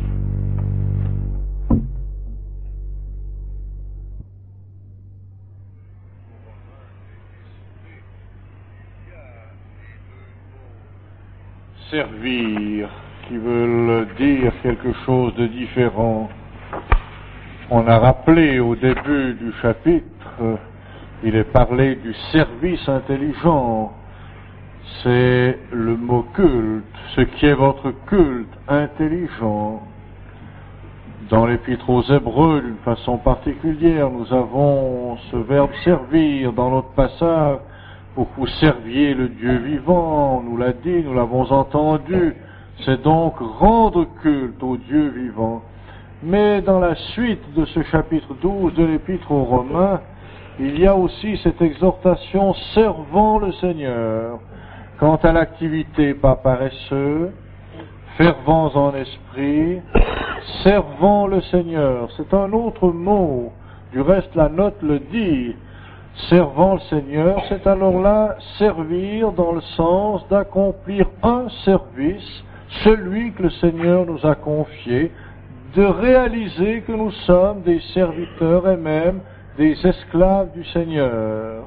Servir, qui veulent dire quelque chose de différent. On a rappelé au début du chapitre, il est parlé du service intelligent. C'est le mot culte, ce qui est votre culte intelligent. Dans l'Épître aux Hébreux, d'une façon particulière, nous avons ce verbe servir dans notre passage. Pour que vous serviez le Dieu vivant, on nous l'a dit, nous l'avons entendu, c'est donc rendre culte au Dieu vivant. Mais dans la suite de ce chapitre 12 de l'Épître aux Romains, il y a aussi cette exhortation servant le Seigneur. Quant à l'activité, pas paresseux, fervents en esprit, servant le Seigneur. C'est un autre mot. Du reste, la note le dit. Servant le Seigneur, c'est alors là servir dans le sens d'accomplir un service, celui que le Seigneur nous a confié, de réaliser que nous sommes des serviteurs et même des esclaves du Seigneur.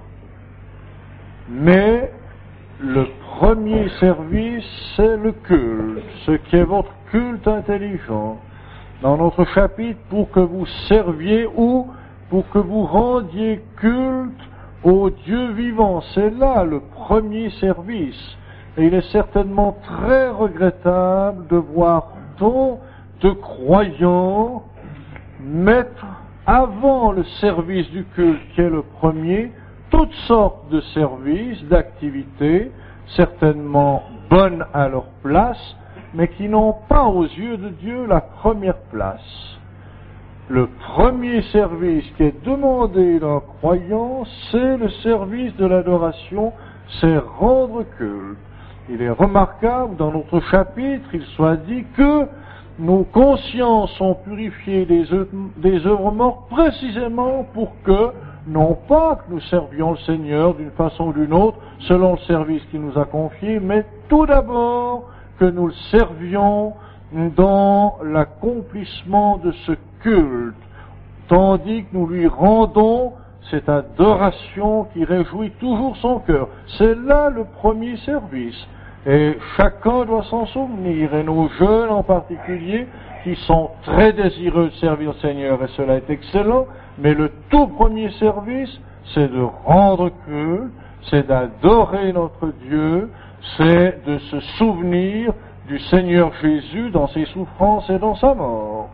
Mais le premier service, c'est le culte, ce qui est votre culte intelligent. Dans notre chapitre, pour que vous serviez ou pour que vous rendiez culte au Dieu vivant. C'est là le premier service. Et il est certainement très regrettable de voir tant de croyants mettre avant le service du culte, qui est le premier, toutes sortes de services, d'activités, certainement bonnes à leur place, mais qui n'ont pas aux yeux de Dieu la première place. Le premier service qui est demandé d'un croyant, c'est le service de l'adoration, c'est rendre culte. Il est remarquable, dans notre chapitre, il soit dit que nos consciences sont purifiées des œuvres mortes précisément pour que, non pas que nous servions le Seigneur d'une façon ou d'une autre, selon le service qu'il nous a confié, mais tout d'abord que nous le servions dans l'accomplissement de ce culte, tandis que nous lui rendons cette adoration qui réjouit toujours son cœur. C'est là le premier service. Et chacun doit s'en souvenir, et nos jeunes en particulier, qui sont très désireux de servir le Seigneur, et cela est excellent, mais le tout premier service, c'est de rendre culte, c'est d'adorer notre Dieu, c'est de se souvenir du Seigneur Jésus dans ses souffrances et dans sa mort.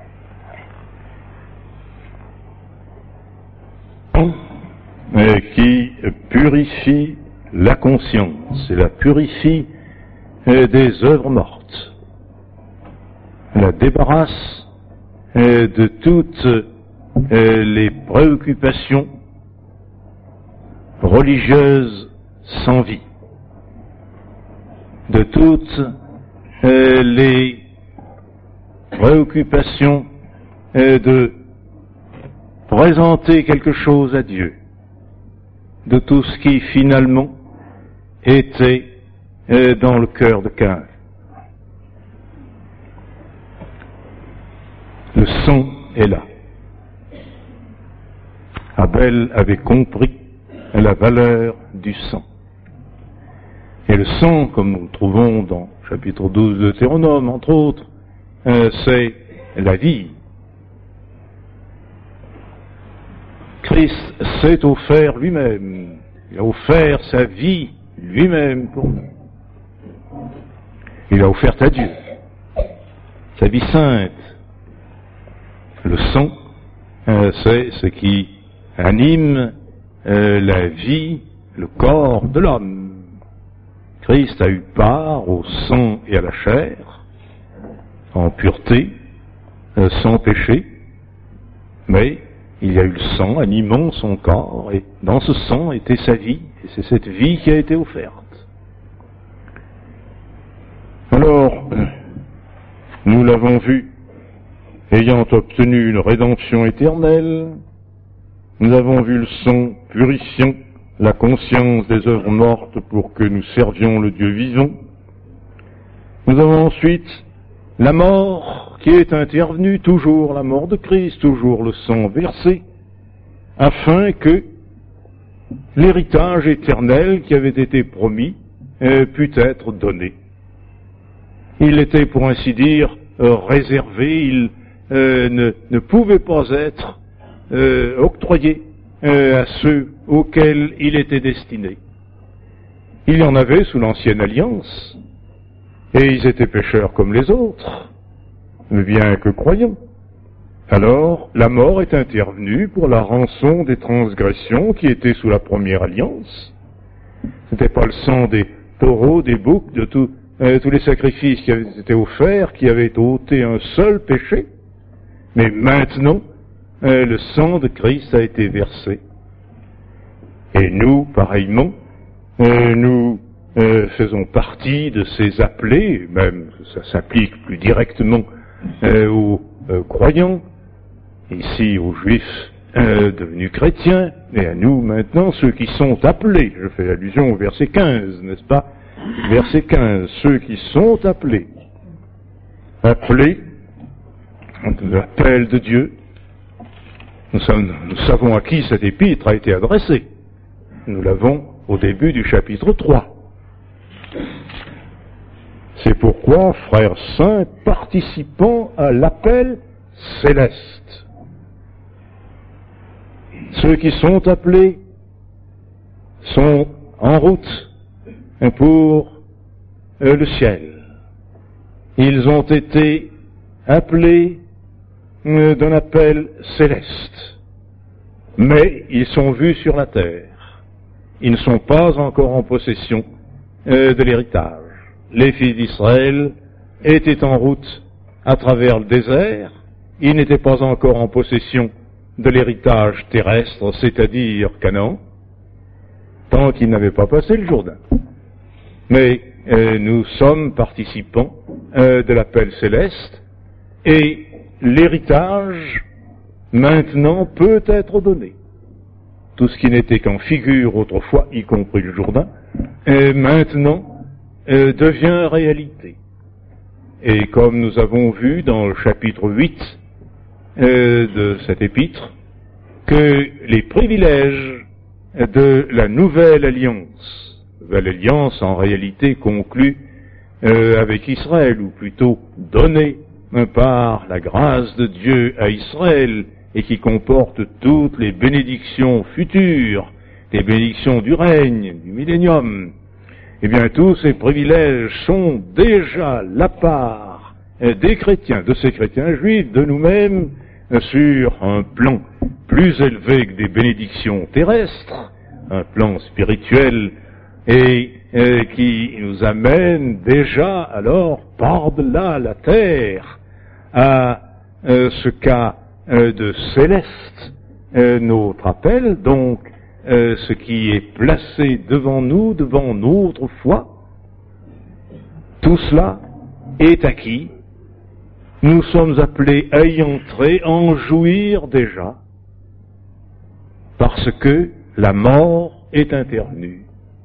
Qui purifie la conscience et la purifie des œuvres mortes, la débarrasse de toutes les préoccupations religieuses sans vie, de toutes les préoccupations de présenter quelque chose à Dieu, de tout ce qui finalement était dans le cœur de Caïn. Le sang est là. Abel avait compris la valeur du sang. Et le sang, comme nous le trouvons dans le chapitre 12 de Deutéronome, entre autres, c'est la vie. Christ s'est offert lui-même. Il a offert sa vie lui-même pour nous. Il a offert à Dieu sa vie sainte. Le sang, c'est ce qui anime la vie, le corps de l'homme. Christ a eu part au sang et à la chair, en pureté, sans péché, mais il y a eu le sang animant son corps, et dans ce sang était sa vie, et c'est cette vie qui a été offerte. Alors, nous l'avons vu, ayant obtenu une rédemption éternelle, nous avons vu le sang purifiant la conscience des œuvres mortes pour que nous servions le Dieu vivant. Nous avons ensuite la mort qui est intervenue, toujours la mort de Christ, toujours le sang versé, afin que l'héritage éternel qui avait été promis pût être donné. Il était, pour ainsi dire, réservé, il ne pouvait pas être octroyé à ceux auxquels il était destiné. Il y en avait sous l'ancienne alliance, et ils étaient pécheurs comme les autres, bien que croyants. Alors, la mort est intervenue pour la rançon des transgressions qui étaient sous la première alliance. Ce n'était pas le sang des taureaux, des boucs, de tous les sacrifices qui avaient été offerts, qui avaient ôté un seul péché, mais maintenant, le sang de Christ a été versé. Et nous, pareillement, nous faisons partie de ces appelés, même ça s'applique plus directement aux croyants, ici aux juifs devenus chrétiens, et à nous maintenant, ceux qui sont appelés. Je fais allusion au verset 15, n'est-ce pas? Verset 15, ceux qui sont appelés. Appelés, l'appel de Dieu. Nous savons à qui cet épître a été adressé. Nous l'avons au début du chapitre 3. C'est pourquoi, frères saints, participant à l'appel céleste. Ceux qui sont appelés sont en route pour le ciel. Ils ont été appelés d'un appel céleste, mais ils sont vus sur la terre. Ils ne sont pas encore en possession de l'héritage. Les fils d'Israël étaient en route à travers le désert. Ils n'étaient pas encore en possession de l'héritage terrestre, c'est-à-dire Canaan, tant qu'ils n'avaient pas passé le Jourdain. Mais nous sommes participants de l'appel céleste, et l'héritage maintenant peut être donné. Tout ce qui n'était qu'en figure autrefois, y compris le Jourdain, maintenant devient réalité. Et comme nous avons vu dans le chapitre 8 de cet épître, que les privilèges de la nouvelle alliance en réalité conclue avec Israël, ou plutôt donnée par la grâce de Dieu à Israël, et qui comporte toutes les bénédictions futures, les bénédictions du règne, du millénium, eh bien tous ces privilèges sont déjà la part des chrétiens, de ces chrétiens juifs, de nous-mêmes, sur un plan plus élevé que des bénédictions terrestres, un plan spirituel, et qui nous amène déjà alors par-delà la terre à ce qu'a de céleste notre appel, donc ce qui est placé devant nous, devant notre foi. Tout cela est acquis. Nous sommes appelés à y entrer, en jouir déjà, parce que la mort est intervenue.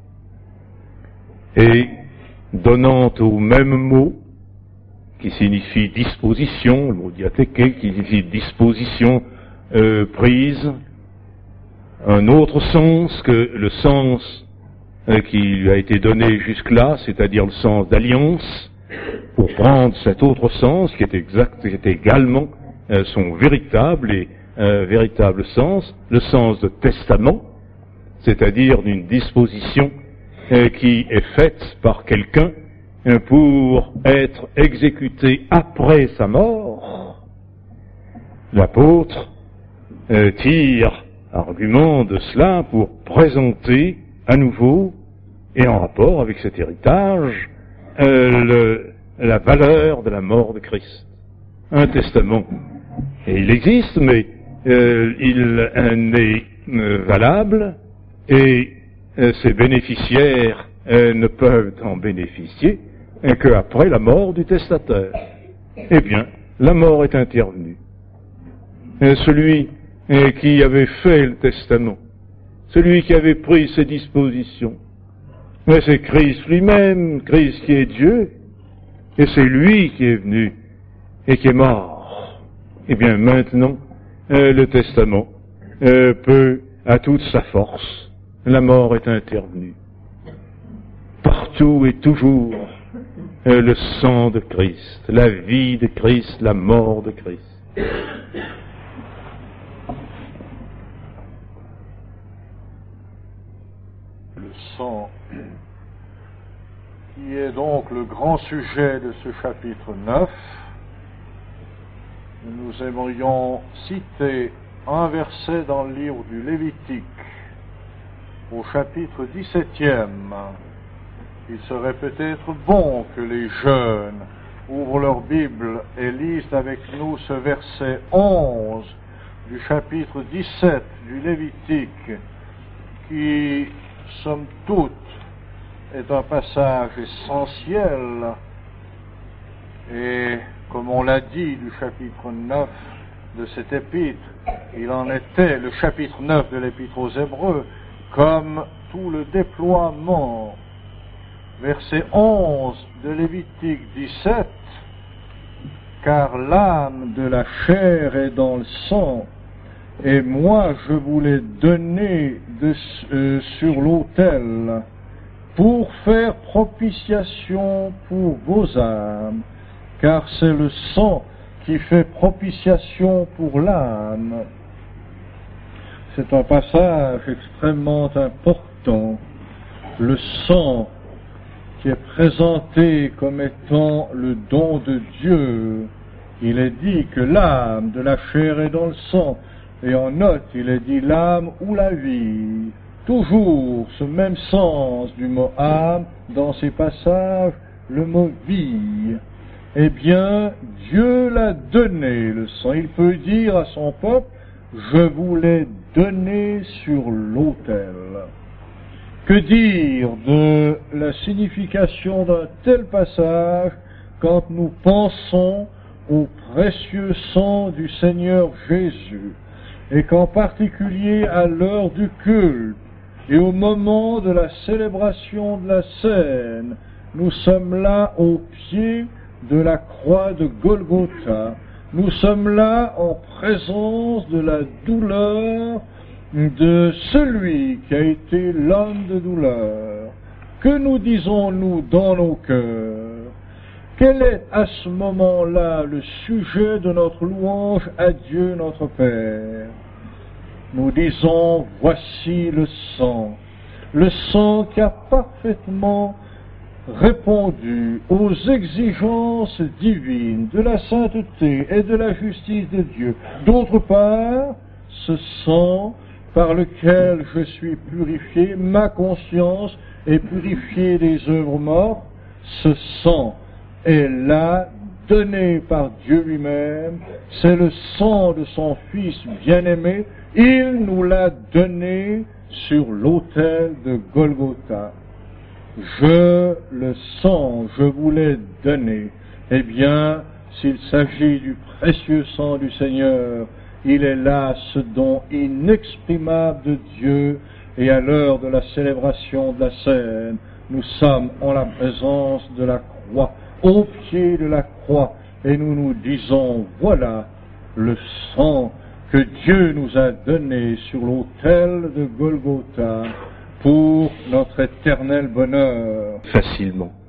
Et donnant au même mot, qui signifie disposition, le mot diathéké, qui signifie disposition prise, un autre sens que le sens qui lui a été donné jusque-là, c'est-à-dire le sens d'alliance, pour prendre cet autre sens qui est également son véritable sens, le sens de testament, c'est-à-dire d'une disposition qui est faite par quelqu'un pour être exécutée après sa mort. L'apôtre tire argument de cela pour présenter à nouveau, et en rapport avec cet héritage, la valeur de la mort de Christ. Un testament, et il existe, mais il n'est valable, et ses bénéficiaires ne peuvent en bénéficier qu'après la mort du testateur. Eh bien, la mort est intervenue. Celui qui avait fait le testament, celui qui avait pris ses dispositions, mais c'est Christ lui-même, Christ qui est Dieu, et c'est lui qui est venu et qui est mort. Eh bien, maintenant, le testament peut, à toute sa force, la mort est intervenue. Partout et toujours, le sang de Christ, la vie de Christ, la mort de Christ. Le sang, qui est donc le grand sujet de ce chapitre 9, nous aimerions citer un verset dans le livre du Lévitique, au chapitre 17e. Il serait peut-être bon que les jeunes ouvrent leur Bible et lisent avec nous ce verset 11 du chapitre 17 du Lévitique, qui, somme toute, est un passage essentiel Et comme on l'a dit du chapitre 9 de cet épître, il en était, le chapitre 9 de l'épître aux Hébreux, comme tout le déploiement. Verset 11 de Lévitique 17, car l'âme de la chair est dans le sang, et moi je vous l'ai donné sur l'autel, pour faire propitiation pour vos âmes, car c'est le sang qui fait propitiation pour l'âme. C'est un passage extrêmement important. Le sang qui est présenté comme étant le don de Dieu. Il est dit que l'âme de la chair est dans le sang. Et en note, il est dit l'âme ou la vie. Toujours ce même sens du mot âme dans ces passages, le mot vie. Eh bien, Dieu l'a donné, le sang. Il peut dire à son peuple, je vous l'ai donné sur l'autel. Que dire de la signification d'un tel passage quand nous pensons au précieux sang du Seigneur Jésus, et qu'en particulier à l'heure du culte et au moment de la célébration de la scène, nous sommes là au pied de la croix de Golgotha, nous sommes là en présence de la douleur de celui qui a été l'homme de douleur. Que nous disons-nous dans nos cœurs? Quel est à ce moment-là le sujet de notre louange à Dieu notre Père? Nous disons, voici le sang qui a parfaitement répondu aux exigences divines de la sainteté et de la justice de Dieu. D'autre part, ce sang par lequel je suis purifié, ma conscience est purifiée des œuvres mortes, ce sang est là, donné par Dieu lui-même, c'est le sang de son Fils bien-aimé, il nous l'a donné sur l'autel de Golgotha. Le sang, je vous l'ai donné. Eh bien, s'il s'agit du précieux sang du Seigneur, il est là ce don inexprimable de Dieu, et à l'heure de la célébration de la scène, nous sommes en la présence de la croix, au pied de la croix, et nous nous disons, voilà le sang que Dieu nous a donné sur l'autel de Golgotha pour notre éternel bonheur. Facilement.